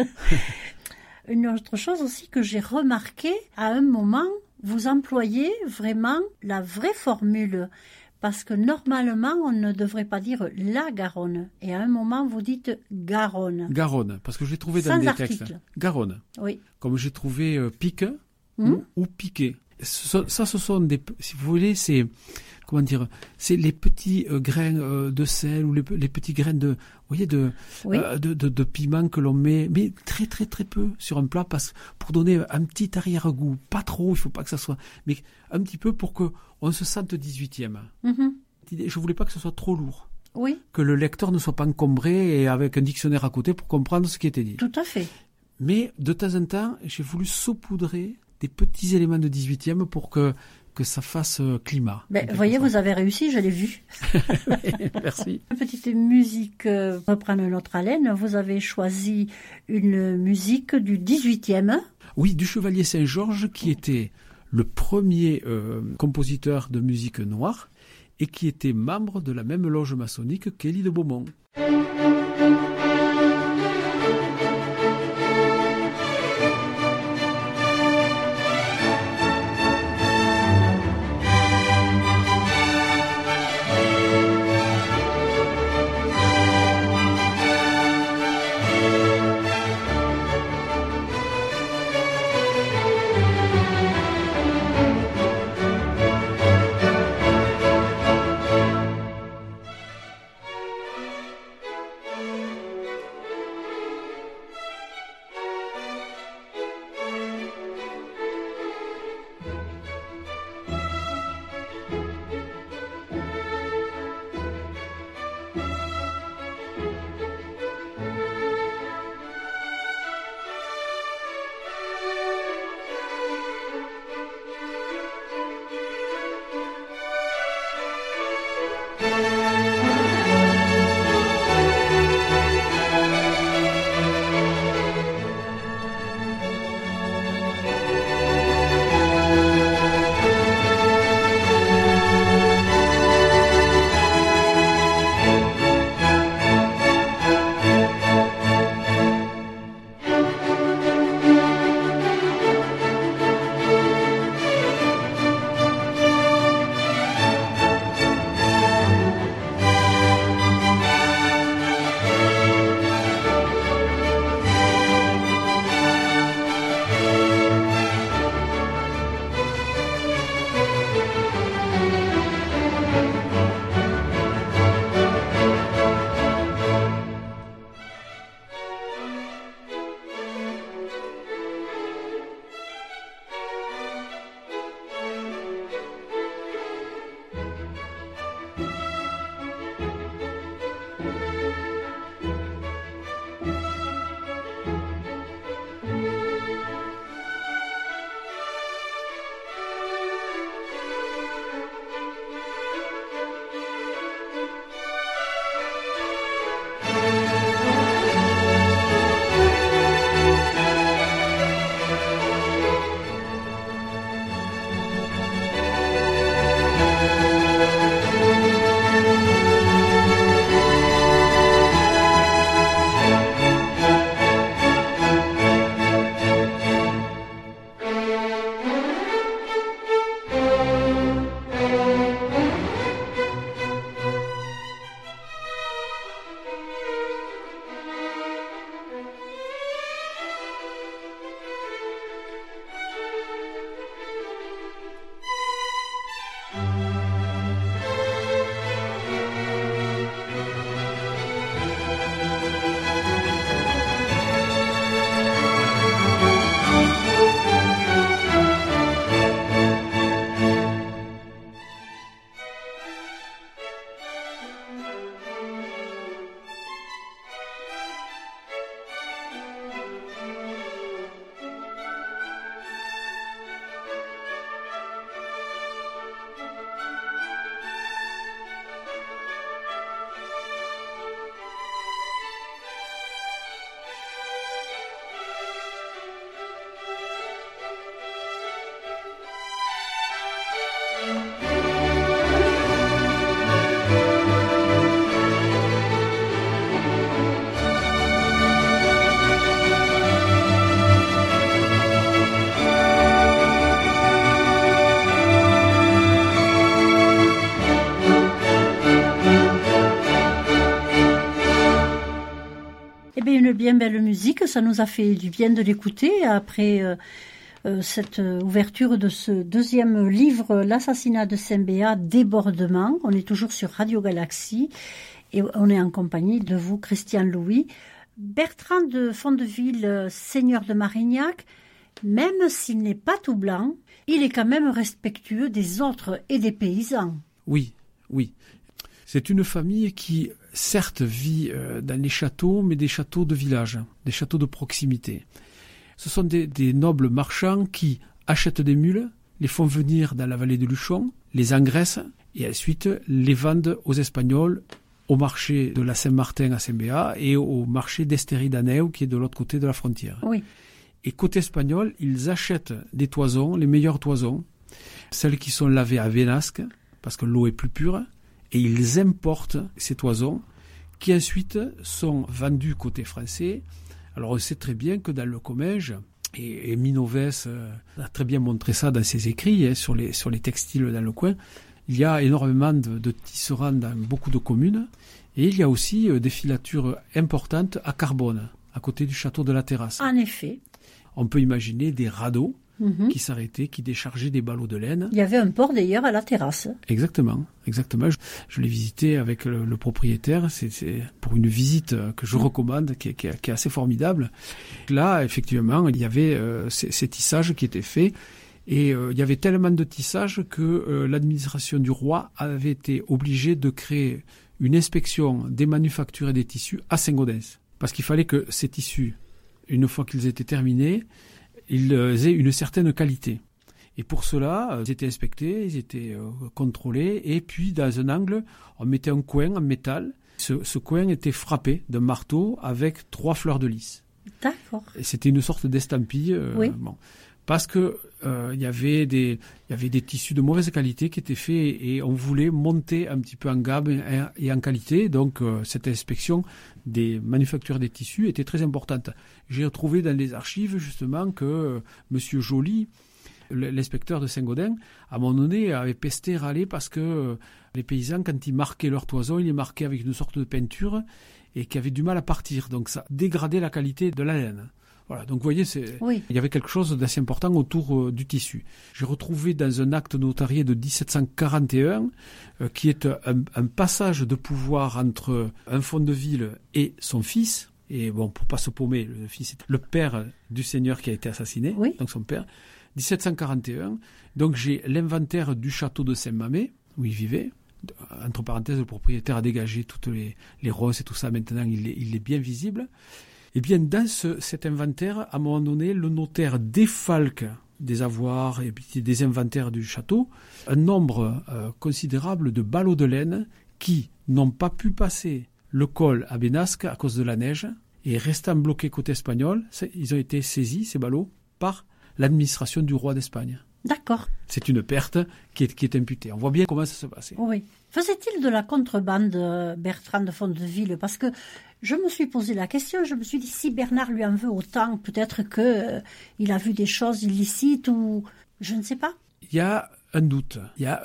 Une autre chose aussi que j'ai remarqué, à un moment, vous employez vraiment la vraie formule. Parce que normalement, on ne devrait pas dire la Garonne. Et à un moment, vous dites Garonne. Garonne, parce que je l'ai trouvé dans des textes. Garonne. Oui. Comme j'ai trouvé pique ou piqué. Ce sont des, si vous voulez, c'est, comment dire, c'est les petits grains de sel ou les petits grains de, vous voyez, de piment que l'on met, mais très très très peu sur un plat pour donner un petit arrière-goût. Pas trop, il faut pas que ça soit, mais un petit peu pour que on se sente 18e. Je voulais pas que ce soit trop lourd. Oui. Que le lecteur ne soit pas encombré et avec un dictionnaire à côté pour comprendre ce qui était dit. Tout à fait. Mais de temps en temps, j'ai voulu saupoudrer des petits éléments de 18e pour que ça fasse climat. Ben, voyez, vous avez réussi, je l'ai vu. Merci. Une petite musique, reprendre notre haleine. Vous avez choisi une musique du 18e. Oui, du Chevalier Saint-Georges, qui était le premier compositeur de musique noire et qui était membre de la même loge maçonnique qu'Élie de Beaumont. musique. Ça nous a fait du bien de l'écouter après cette ouverture de ce deuxième livre, L'assassinat de Saint-Béat, Débordement. On est toujours sur Radio Galaxie et on est en compagnie de vous, Christian Louis. Bertrand de Fondeville, seigneur de Marignac, même s'il n'est pas tout blanc, il est quand même respectueux des autres et des paysans. Oui. C'est une famille qui, certes, vit dans les châteaux, mais des châteaux de village, des châteaux de proximité. Ce sont des nobles marchands qui achètent des mules, les font venir dans la vallée de Luchon, les engraissent et ensuite les vendent aux Espagnols au marché de la Saint-Martin à Saint-Béat et au marché d'Estéry d'Aneu qui est de l'autre côté de la frontière. Oui. Et côté espagnol, ils achètent des toisons, les meilleures toisons, celles qui sont lavées à Vénasque, parce que l'eau est plus pure, et ils importent ces toisons qui ensuite sont vendues côté français. Alors on sait très bien que dans le Comminges, et Minoves a très bien montré ça dans ses écrits sur les textiles dans le coin, il y a énormément de tisserands dans beaucoup de communes, et il y a aussi des filatures importantes à Carbone, à côté du château de la Terrasse. En effet. On peut imaginer des radeaux qui s'arrêtaient, qui déchargeaient des ballots de laine. Il y avait un port d'ailleurs à la Terrasse. Exactement. Je l'ai visité avec le propriétaire. C'est pour une visite que je recommande, qui est assez formidable. Là, effectivement, il y avait ces tissages qui étaient faits. Et il y avait tellement de tissages que l'administration du roi avait été obligée de créer une inspection des manufactures et des tissus à Saint-Gaudens. Parce qu'il fallait que ces tissus, une fois qu'ils étaient terminés, ils aient une certaine qualité. Et pour cela, ils étaient inspectés, ils étaient contrôlés, et puis dans un angle, on mettait un coin en métal. Ce coin était frappé d'un marteau avec 3 fleurs de lys. D'accord. Et c'était une sorte d'estampille. Oui. Parce que il y avait des tissus de mauvaise qualité qui étaient faits et on voulait monter un petit peu en gamme et en qualité. Donc cette inspection des manufactures des tissus était très importante. J'ai retrouvé dans les archives justement que Monsieur Joly, l'inspecteur de Saint-Gaudens, à un moment donné avait pesté, râlé parce que les paysans, quand ils marquaient leur toison, ils les marquaient avec une sorte de peinture et qui avait du mal à partir. Donc ça dégradait la qualité de la laine. Voilà, donc vous voyez, il y avait quelque chose d'assez important autour du tissu. J'ai retrouvé dans un acte notarié de 1741, qui est un passage de pouvoir entre un Fondeville et son fils. Et bon, pour pas se paumer, le fils est le père du seigneur qui a été assassiné, donc son père. 1741, donc j'ai l'inventaire du château de Saint-Mamé, où il vivait. Entre parenthèses, le propriétaire a dégagé toutes les roses et tout ça. Maintenant, il est bien visible. Eh bien, dans cet inventaire, à un moment donné, le notaire défalque des avoirs et puis des inventaires du château un nombre considérable de ballots de laine qui n'ont pas pu passer le col à Benasque à cause de la neige et restant bloqués côté espagnol, ils ont été saisis, ces ballots, par l'administration du roi d'Espagne. D'accord. C'est une perte qui est imputée. On voit bien comment ça se passait. Oui. Faisait-il de la contrebande, Bertrand de Fondeville? Parce que je me suis posé la question, je me suis dit, si Bernard lui en veut autant, peut-être qu'il a vu des choses illicites ou... Je ne sais pas. Il y a un doute.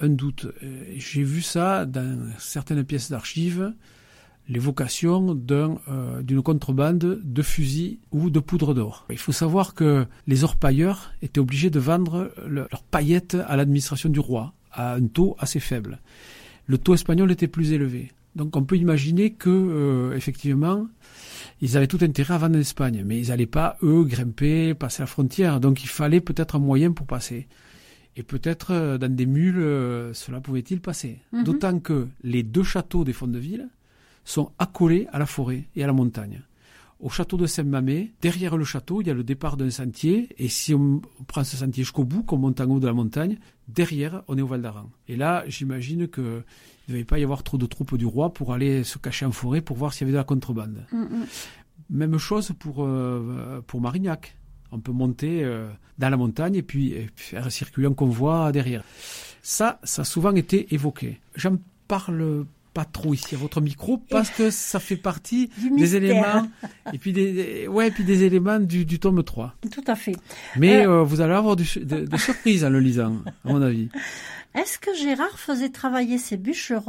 J'ai vu ça dans certaines pièces d'archives, l'évocation d'une contrebande de fusils ou de poudre d'or. Il faut savoir que les orpailleurs étaient obligés de vendre leurs paillettes à l'administration du roi à un taux assez faible. Le taux espagnol était plus élevé. Donc on peut imaginer que effectivement, ils avaient tout intérêt à vendre en Espagne, mais ils n'allaient pas, eux, grimper, passer la frontière. Donc il fallait peut-être un moyen pour passer. Et peut-être dans des mules, cela pouvait-il passer. D'autant que les 2 châteaux des Fondeville sont accolés à la forêt et à la montagne. Au château de Saint-Mamé, derrière le château, il y a le départ d'un sentier, et si on prend ce sentier jusqu'au bout, qu'on monte en haut de la montagne, derrière, on est au Val d'Aran. Et là, j'imagine qu'il ne devait pas y avoir trop de troupes du roi pour aller se cacher en forêt pour voir s'il y avait de la contrebande. Même chose pour Marignac. On peut monter dans la montagne et puis faire circuler un convoi derrière. Ça a souvent été évoqué. J'en parle pas trop ici à votre micro parce que ça fait partie des éléments et puis des éléments du tome 3. Tout à fait. Mais vous allez avoir de surprises en le lisant, à mon avis. Est-ce que Gérard faisait travailler ses bûcherons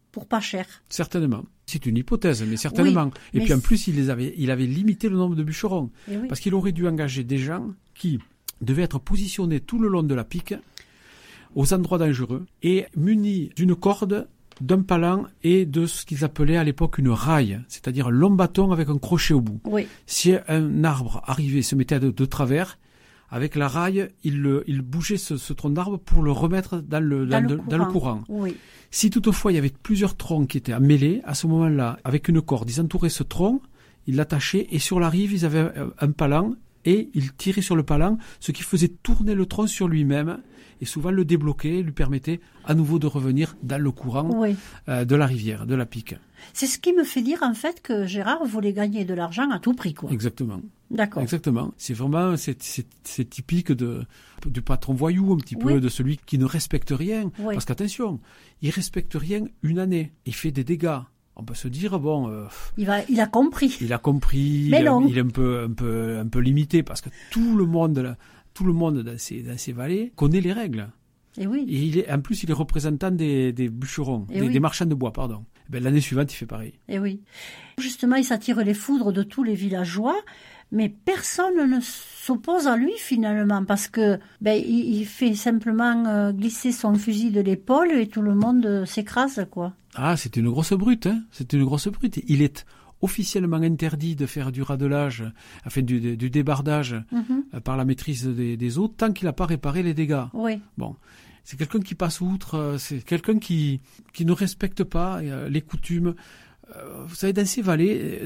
pour pas cher. Certainement. C'est une hypothèse, mais certainement. Oui, et mais puis en plus, il avait limité le nombre de bûcherons. Oui. Parce qu'il aurait dû engager des gens qui devaient être positionnés tout le long de la pique, aux endroits dangereux, et munis d'une corde, d'un palan et de ce qu'ils appelaient à l'époque une raille, c'est-à-dire un long bâton avec un crochet au bout. Oui. Si un arbre arrivait, se mettait de travers, avec la raille, il bougeait ce tronc d'arbre pour le remettre dans le courant. Oui. Si toutefois il y avait plusieurs troncs qui étaient mêlés, à ce moment-là, avec une corde, ils entouraient ce tronc, ils l'attachaient, et sur la rive, ils avaient un palan, et ils tiraient sur le palan, ce qui faisait tourner le tronc sur lui-même, et souvent le débloquer, lui permettait à nouveau de revenir dans le courant de la rivière, de la pique. C'est ce qui me fait dire en fait que Gérard voulait gagner de l'argent à tout prix, quoi. Exactement. D'accord. Exactement. C'est vraiment c'est typique du patron voyou, un petit peu, de celui qui ne respecte rien. Oui. Parce qu'attention, il respecte rien une année, il fait des dégâts. On peut se dire il a compris. Il a compris. Mais non. Il est un peu limité parce que tout le monde dans ces vallées connaît les règles. Et oui. Et en plus, il est représentant des bûcherons, des marchands de bois, pardon. L'année suivante, il fait pareil. Et oui. Justement, il s'attire les foudres de tous les villageois, mais personne ne s'oppose à lui finalement, parce que il fait simplement glisser son fusil de l'épaule et tout le monde s'écrase, quoi. Ah, c'est une grosse brute, hein. C'est une grosse brute. Il est officiellement interdit de faire du radelage, enfin du débardage par la maîtrise des eaux, tant qu'il n'a pas réparé les dégâts. Oui. Bon, c'est quelqu'un qui passe outre, c'est quelqu'un qui ne respecte pas les coutumes. Vous savez, dans ces vallées,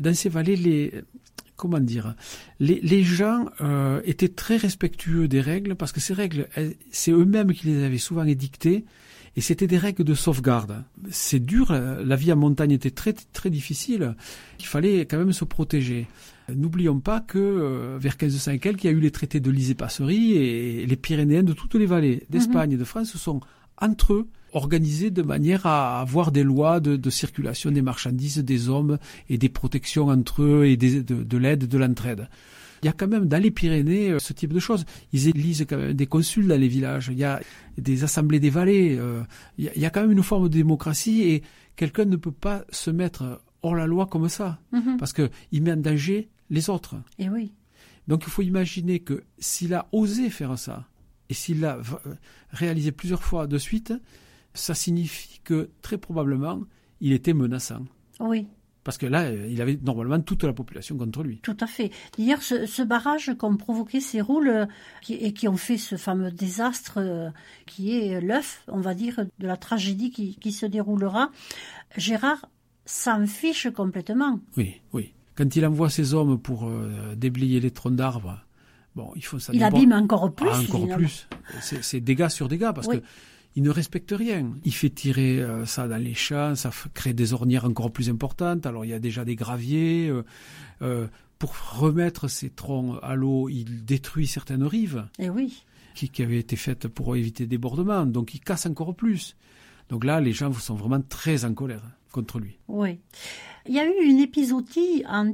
les gens étaient très respectueux des règles, parce que ces règles, c'est eux-mêmes qui les avaient souvent édictées. Et c'était des règles de sauvegarde. C'est dur, la vie en montagne était très très difficile. Il fallait quand même se protéger. N'oublions pas que vers 1500 et quelques, il y a eu les traités de Lizé-Passerie, et les Pyrénéens de toutes les vallées d'Espagne et de France se sont entre eux organisés de manière à avoir des lois de circulation des marchandises, des hommes, et des protections entre eux, et de l'aide, de l'entraide. Il y a quand même dans les Pyrénées ce type de choses. Ils élisent quand même des consuls dans les villages. Il y a des assemblées des vallées. Il y a quand même une forme de démocratie, et quelqu'un ne peut pas se mettre hors la loi comme ça, parce que il met en danger les autres. Et oui. Donc il faut imaginer que s'il a osé faire ça, et s'il l'a réalisé plusieurs fois de suite, ça signifie que très probablement il était menaçant. Oui. Parce que là, il avait normalement toute la population contre lui. Tout à fait. D'ailleurs, ce barrage qu'ont provoqué ces roules et qui ont fait ce fameux désastre qui est l'œuf, on va dire, de la tragédie qui se déroulera, Gérard s'en fiche complètement. Oui, oui. Quand il envoie ses hommes pour déblayer les troncs d'arbres, bon, il faut ça. Il abîme encore plus. Encore plus. C'est dégâts sur dégâts, parce que il ne respecte rien. Il fait tirer ça dans les champs, ça crée des ornières encore plus importantes. Alors il y a déjà des graviers. Pour remettre ces troncs à l'eau, il détruit certaines rives qui avaient été faites pour éviter débordement. Donc il casse encore plus. Donc là, les gens sont vraiment très en colère contre lui. Oui. Il y a eu une épisodie en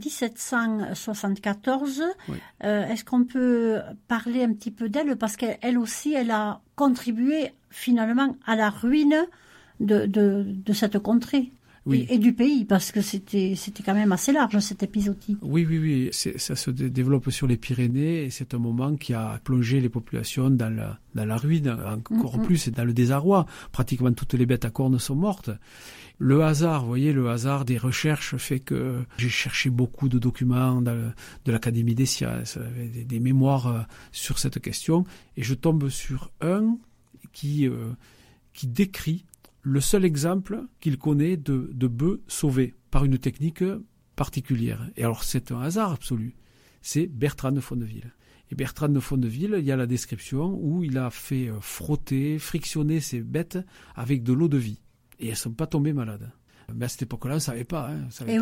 1774. Oui. Est-ce qu'on peut parler un petit peu d'elle? Parce qu'elle aussi, elle a contribué finalement à la ruine de cette contrée. Oui. Et du pays, parce que c'était quand même assez large, cette épisodie. Oui. Ça se développe sur les Pyrénées, et c'est un moment qui a plongé les populations dans la ruine, encore plus, et dans le désarroi. Pratiquement toutes les bêtes à cornes sont mortes. Le hasard, vous voyez, le hasard des recherches fait que j'ai cherché beaucoup de documents de l'Académie des sciences, des mémoires sur cette question, et je tombe sur un qui décrit le seul exemple qu'il connaît de bœufs sauvés par une technique particulière. Et alors c'est un hasard absolu. C'est Bertrand de Fondeville. Et Bertrand de Fondeville, il y a la description où il a fait frictionner ses bêtes avec de l'eau de vie. Et elles ne sont pas tombées malades. Mais à cette époque-là, on ne savait pas.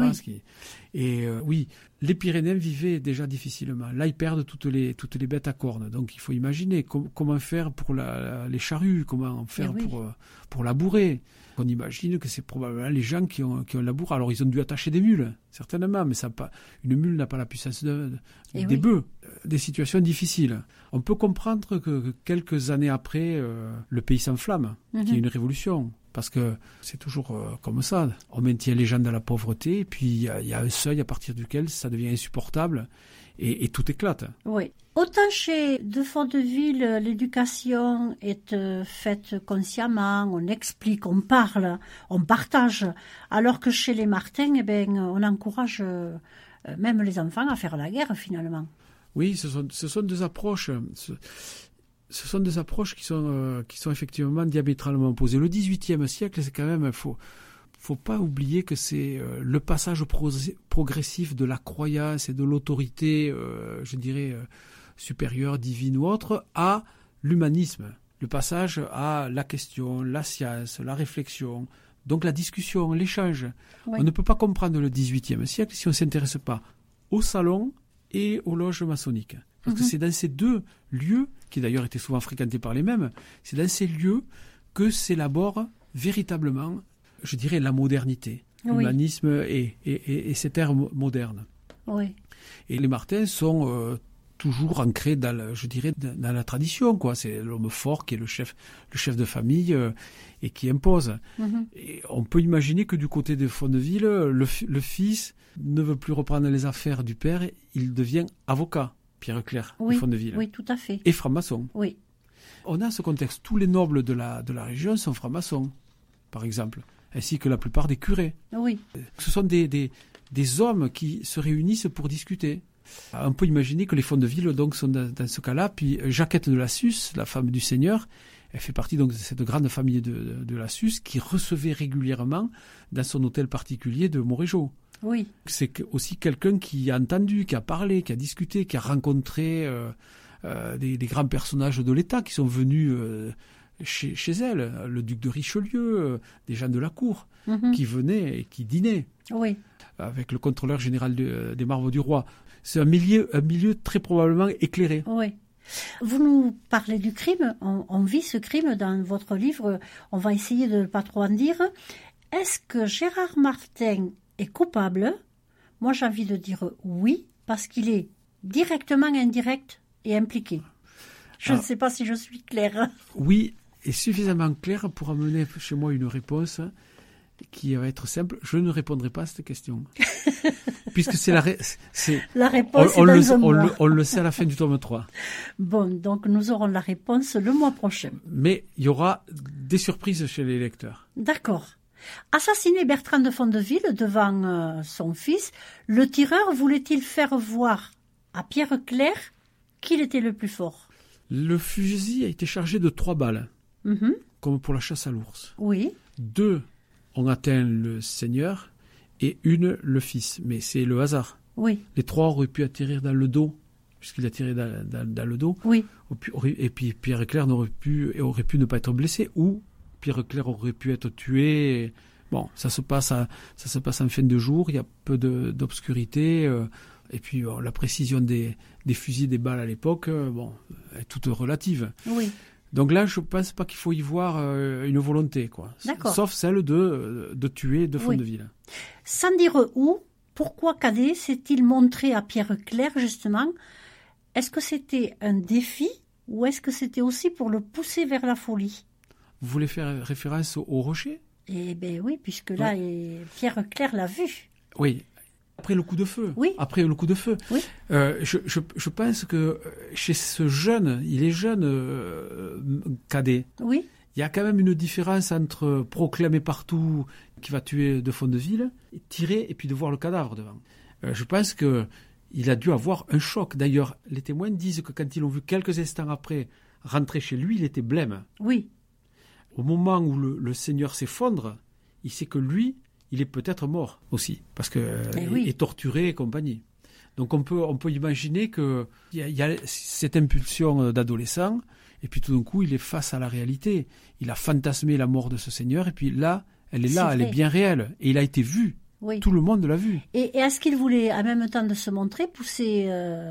Oui, les Pyrénéens vivaient déjà difficilement. Là, ils perdent toutes les bêtes à cornes. Donc, il faut imaginer comment faire pour les charrues, comment faire pour labourer. On imagine que c'est probablement les gens qui ont labouré. Alors, ils ont dû attacher des mules, certainement, mais une mule n'a pas la puissance des bœufs. Des situations difficiles. On peut comprendre que quelques années après, le pays s'enflamme, qu'il y ait une révolution. parce que c'est toujours comme ça. On maintient les gens dans la pauvreté, et puis il y a un seuil à partir duquel ça devient insupportable, et tout éclate. Oui. Autant chez De Fondeville, l'éducation est faite consciemment, on explique, on parle, on partage, alors que chez les Martin, on encourage même les enfants à faire la guerre finalement. Oui, ce sont deux approches. Ce sont des approches qui sont effectivement diamétralement opposées. Le XVIIIe siècle, c'est quand même faut pas oublier que c'est le passage progressif de la croyance et de l'autorité, je dirais, supérieure, divine ou autre, à l'humanisme. Le passage à la question, la science, la réflexion, donc la discussion, l'échange. Oui. On ne peut pas comprendre le XVIIIe siècle si on ne s'intéresse pas au salon et aux loges maçonniques. Parce que c'est dans ces deux lieux, qui d'ailleurs étaient souvent fréquentés par les mêmes, c'est dans ces lieux que s'élabore véritablement, je dirais, la modernité, l'humanisme et cette ère moderne. Oui. Et les Martins sont toujours ancrés dans la tradition, quoi. C'est l'homme fort qui est le chef de famille et qui impose. Et on peut imaginer que du côté de Fondeville, le fils ne veut plus reprendre les affaires du père, il devient avocat. Pierre Clerc de Fondeville. Oui, tout à fait. Et franc-maçon. Oui. On a ce contexte. Tous les nobles de la région sont francs-maçons, par exemple, ainsi que la plupart des curés. Oui. Ce sont des hommes qui se réunissent pour discuter. On peut imaginer que les Fondeville donc sont dans ce cas-là. Puis Jacquette de Lassus, la femme du Seigneur, elle fait partie donc de cette grande famille de Lassus qui recevait régulièrement dans son hôtel particulier de Montrégeau. Oui. C'est aussi quelqu'un qui a entendu, qui a parlé, qui a discuté, qui a rencontré des grands personnages de l'État qui sont venus chez elle, le duc de Richelieu, des gens de la cour, qui venaient et qui dînaient avec le contrôleur général des Marves du Roi. C'est un milieu très probablement éclairé. Oui. Vous nous parlez du crime, on vit ce crime dans votre livre, on va essayer de ne pas trop en dire. Est-ce que Gérard Martin est coupable? Moi, j'ai envie de dire oui, parce qu'il est directement indirect et impliqué. Je ne sais pas si je suis claire. Oui, et suffisamment claire pour amener chez moi une réponse qui va être simple. Je ne répondrai pas à cette question. Puisque c'est la réponse. On le sait à la fin du tome 3. Bon, donc nous aurons la réponse le mois prochain. Mais il y aura des surprises chez les lecteurs. D'accord. Assassiner Bertrand de Fondeville devant son fils, le tireur voulait-il faire voir à Pierre Clerc qu'il était le plus fort? Le fusil a été chargé de 3 balles, comme pour la chasse à l'ours. Oui. 2 ont atteint le seigneur et 1 le fils, mais c'est le hasard. Oui. Les 3 auraient pu atterrir dans le dos, puisqu'il a tiré dans le dos. Oui. Et puis Pierre Clerc aurait pu ne pas être blessé, ou Pierre Clerc aurait pu être tué. Bon, ça se passe en fin de jour, il y a peu d'obscurité, et puis la précision des fusils, des balles à l'époque, est toute relative. Oui. Donc là, je ne pense pas qu'il faut y voir une volonté, quoi. D'accord. Sauf celle de tuer de Fondeville. Oui. Sans dire où, pourquoi Cadet s'est-il montré à Pierre Clerc, justement? Est-ce que c'était un défi ou est-ce que c'était aussi pour le pousser vers la folie? Vous voulez faire référence au rocher? Eh bien oui, puisque là, Pierre Clerc l'a vu. Oui. Après le coup de feu. Oui. Après le coup de feu. Oui. Je pense que chez ce jeune, il est jeune Cadet. Oui. Il y a quand même une différence entre proclamer partout qui va tuer de Fondeville, tirer et puis de voir le cadavre devant. Je pense que il a dû avoir un choc. D'ailleurs, les témoins disent que quand ils l'ont vu quelques instants après rentrer chez lui, il était blême. Oui. Au moment où le Seigneur s'effondre, il sait que lui, il est peut-être mort aussi, parce qu'il est torturé et compagnie. Donc on peut imaginer qu'il y a cette impulsion d'adolescent, et puis tout d'un coup, il est face à la réalité. Il a fantasmé la mort de ce Seigneur, et puis là, elle est bien réelle. Et il a été vu. Oui. Tout le monde l'a vu. Et est-ce qu'il voulait, en même temps de se montrer, pousser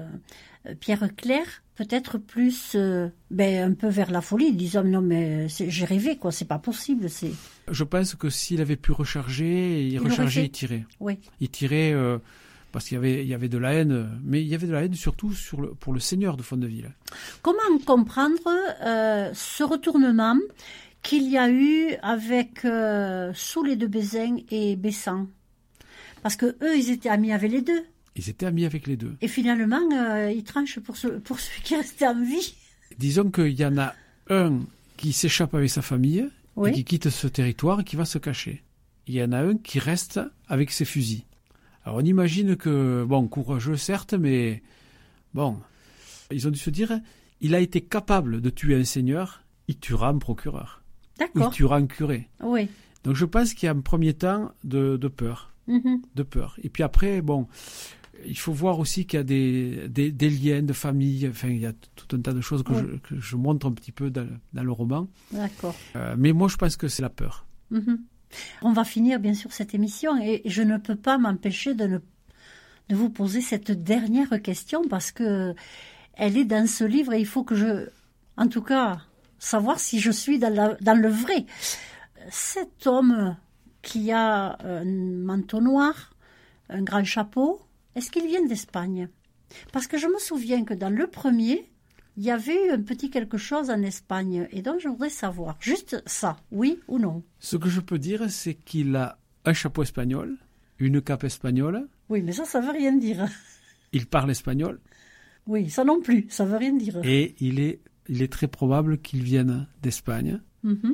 Pierre Clerc peut-être plus un peu vers la folie, disant non mais j'ai rêvé, quoi, c'est pas possible. Je pense que s'il avait pu recharger, il tirait. Oui. Il tirait parce qu'il y avait de la haine, mais il y avait de la haine surtout pour le seigneur de Fondeville. Comment comprendre ce retournement qu'il y a eu avec sous les deux Bézins et Bessan. Parce que eux, ils étaient amis avec les deux. Ils étaient amis avec les deux. Et finalement, ils tranchent pour celui qui restait en vie. Disons qu'il y en a un qui s'échappe avec sa famille Oui. et qui quitte ce territoire et qui va se cacher. Il y en a un qui reste avec ses fusils. Alors on imagine que, bon, courageux certes, mais bon, ils ont dû se dire, il a été capable de tuer un seigneur, il tuera un procureur. D'accord. Il tuera un curé. Oui. Donc je pense qu'il y a un premier temps de peur. Mhm. De peur. Et puis après, bon, il faut voir aussi qu'il y a des liens de famille, enfin il y a tout un tas de choses que, Oui. que je montre un petit peu dans le roman. D'accord. Mais moi je pense que c'est la peur. Mhm. On va finir bien sûr cette émission et je ne peux pas m'empêcher de vous poser cette dernière question parce que elle est dans ce livre et il faut que en tout cas, savoir si je suis dans le vrai. Cet homme qui a un manteau noir, un grand chapeau, est-ce qu'il vient d'Espagne? Parce que je me souviens que dans le premier, il y avait eu un petit quelque chose en Espagne et donc je voudrais savoir, juste ça, oui ou non? Ce que je peux dire, c'est qu'il a un chapeau espagnol, une cape espagnole, Oui, mais ça veut rien dire. il parle espagnol Oui, ça non plus, ça veut rien dire. et il est très probable qu'il vienne d'Espagne. Mhm.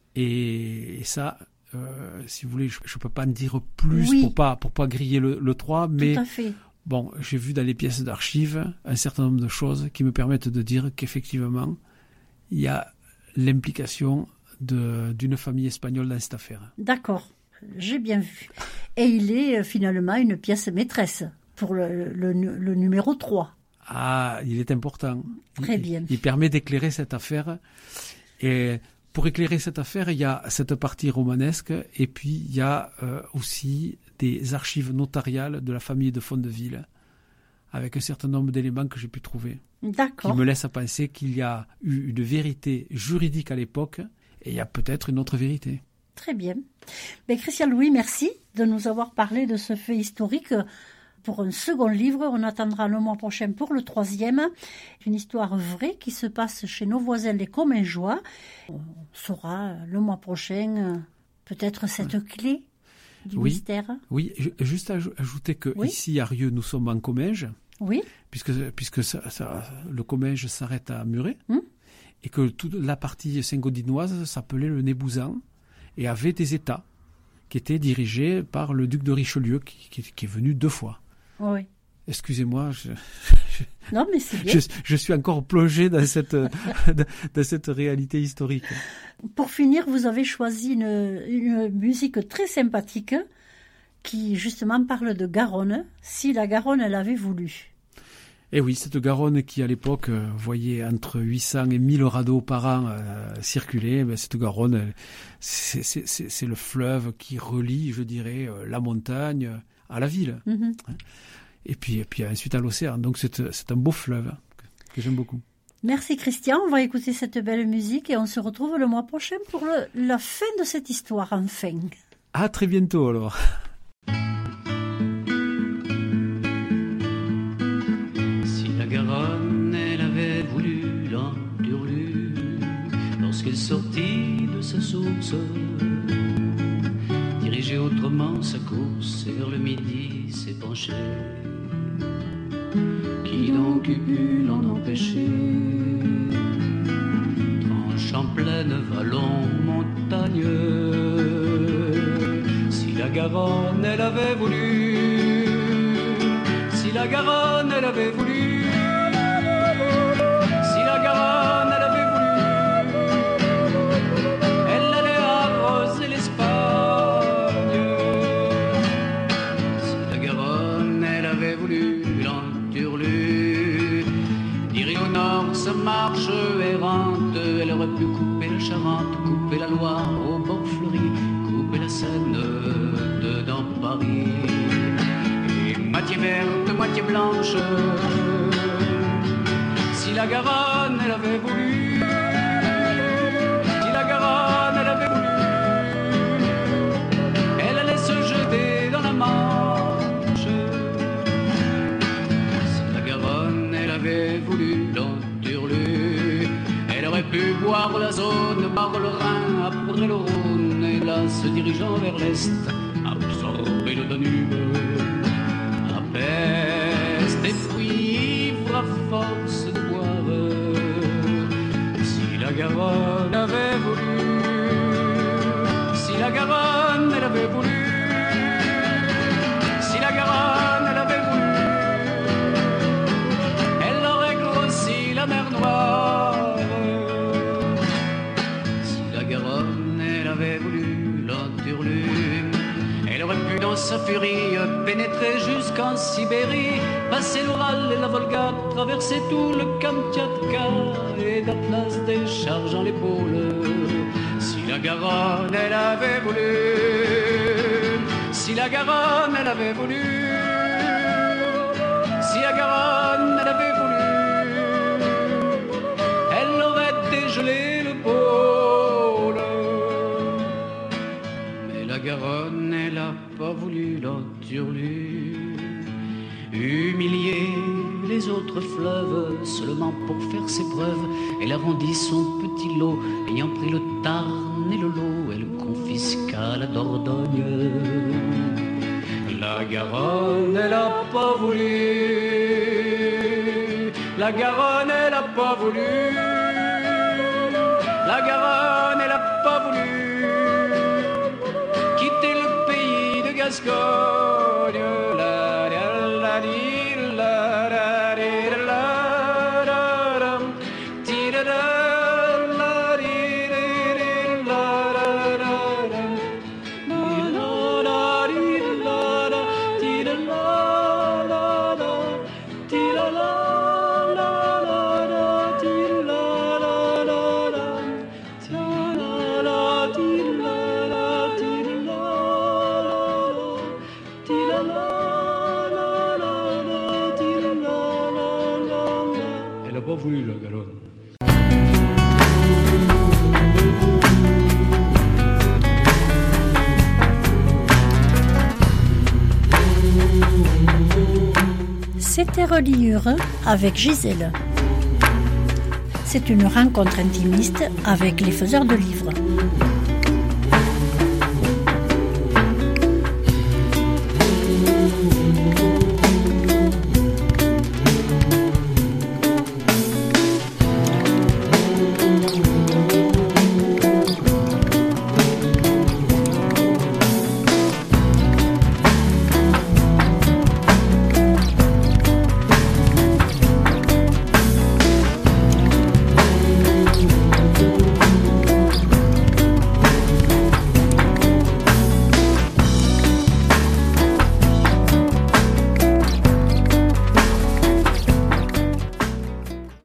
Et ça, si vous voulez, je ne peux pas en dire plus Oui. pour pas griller le 3, mais Tout à fait. bon, j'ai vu dans les pièces d'archives un certain nombre de choses qui me permettent de dire qu'effectivement, il y a l'implication d'une famille espagnole dans cette affaire. D'accord, j'ai bien vu. Et il est finalement une pièce maîtresse pour le numéro 3. Ah, il est important. Très bien. Il permet d'éclairer cette affaire. Et pour éclairer cette affaire, il y a cette partie romanesque et puis il y a aussi des archives notariales de la famille de Fondeville avec un certain nombre d'éléments que j'ai pu trouver qui D'accord. me laissent à penser qu'il y a eu une vérité juridique à l'époque et il y a peut-être une autre vérité. Très bien. Mais Christian Louis, merci de nous avoir parlé de ce fait historique. Pour un second livre, on attendra le mois prochain pour le 3e. Une histoire vraie qui se passe chez nos voisins les Commingeois. On saura le mois prochain peut-être cette clé du Oui. mystère. Oui, juste ajouter que Oui. ici à Rieux, nous sommes en Comminges, Oui, puisque le Comminges s'arrête à Muret, et que toute la partie saint-gaudinoise s'appelait le Nébouzan et avait des États qui étaient dirigés par le duc de Richelieu qui est venu 2 fois. oui. Excusez-moi, Non, mais c'est bien. je suis encore plongé dans cette réalité historique. Pour finir, vous avez choisi une musique très sympathique qui justement parle de Garonne, si la Garonne elle avait voulu. Et oui, cette Garonne qui à l'époque voyait entre 800 et 1000 radeaux par an circuler, ben, cette Garonne, c'est le fleuve qui relie, je dirais, la montagne à la ville. Mhm. Et puis ensuite à l'océan. Donc c'est un beau fleuve que j'aime beaucoup. Merci Christian, on va écouter cette belle musique et on se retrouve le mois prochain pour la fin de cette histoire enfin. À très bientôt alors. Si la Garonne, elle avait voulu l'enturlu, lorsqu'elle sortit de sa source, diriger autrement sa course et vers le midi s'est penchée. Qui donc eût pu l'en empêcher? Tranche en pleine vallon, montagne. Si la Garonne, elle avait voulu, si la Garonne, elle avait voulu, si la Garonne, elle avait voulu, elle allait arroser l'Espagne. Si la Garonne, elle avait voulu l'enturlu, diriger au nord sa marche errante, elle aurait pu couper la Charente, couper la Loire au bord fleuri, couper la Seine dedans Paris, et moitié verte, moitié blanche. Si la Garonne, elle avait voulu, si la Garonne, elle avait voulu, elle allait se jeter dans la Manche. Si la Garonne, elle avait voulu l'enturlu, elle aurait aurait pu boire la zone par le Rhin après le Rhône, et là, se dirigeant vers l'Est, absorber le Danube. À peste et fruits, ivre à force de boire. Si la Garonne avait voulu, si la Garonne, elle avait voulu, si la Garonne, elle avait voulu, elle aurait grossi la mer Noire. Si la Garonne, elle avait voulu, l'enturlume, elle aurait pu dans sa furie pénétrer jusqu'en Sibérie, passer l'Oural et la Volga, traverser tout le Kamtchatka et d'Atlas déchargeant l'épaule. Si la Garonne, elle avait voulu, si la Garonne, elle avait voulu, si la Garonne, elle avait voulu, elle aurait dégelé le pôle. Mais la Garonne, elle a pas voulu l'enturlume, humilier les autres fleuves seulement pour faire ses preuves. Elle arrondit son petit lot, ayant pris le Tarn et le Lot, elle confisqua la Dordogne. La Garonne, elle a pas voulu, la Garonne, elle a pas voulu, la Garonne, elle a pas voulu quitter le pays de Gascogne. La la la la la la la. Elle a pas voulu la Garonne. C'était Reliure avec Gisèle. C'est une rencontre intimiste avec les faiseurs de livres.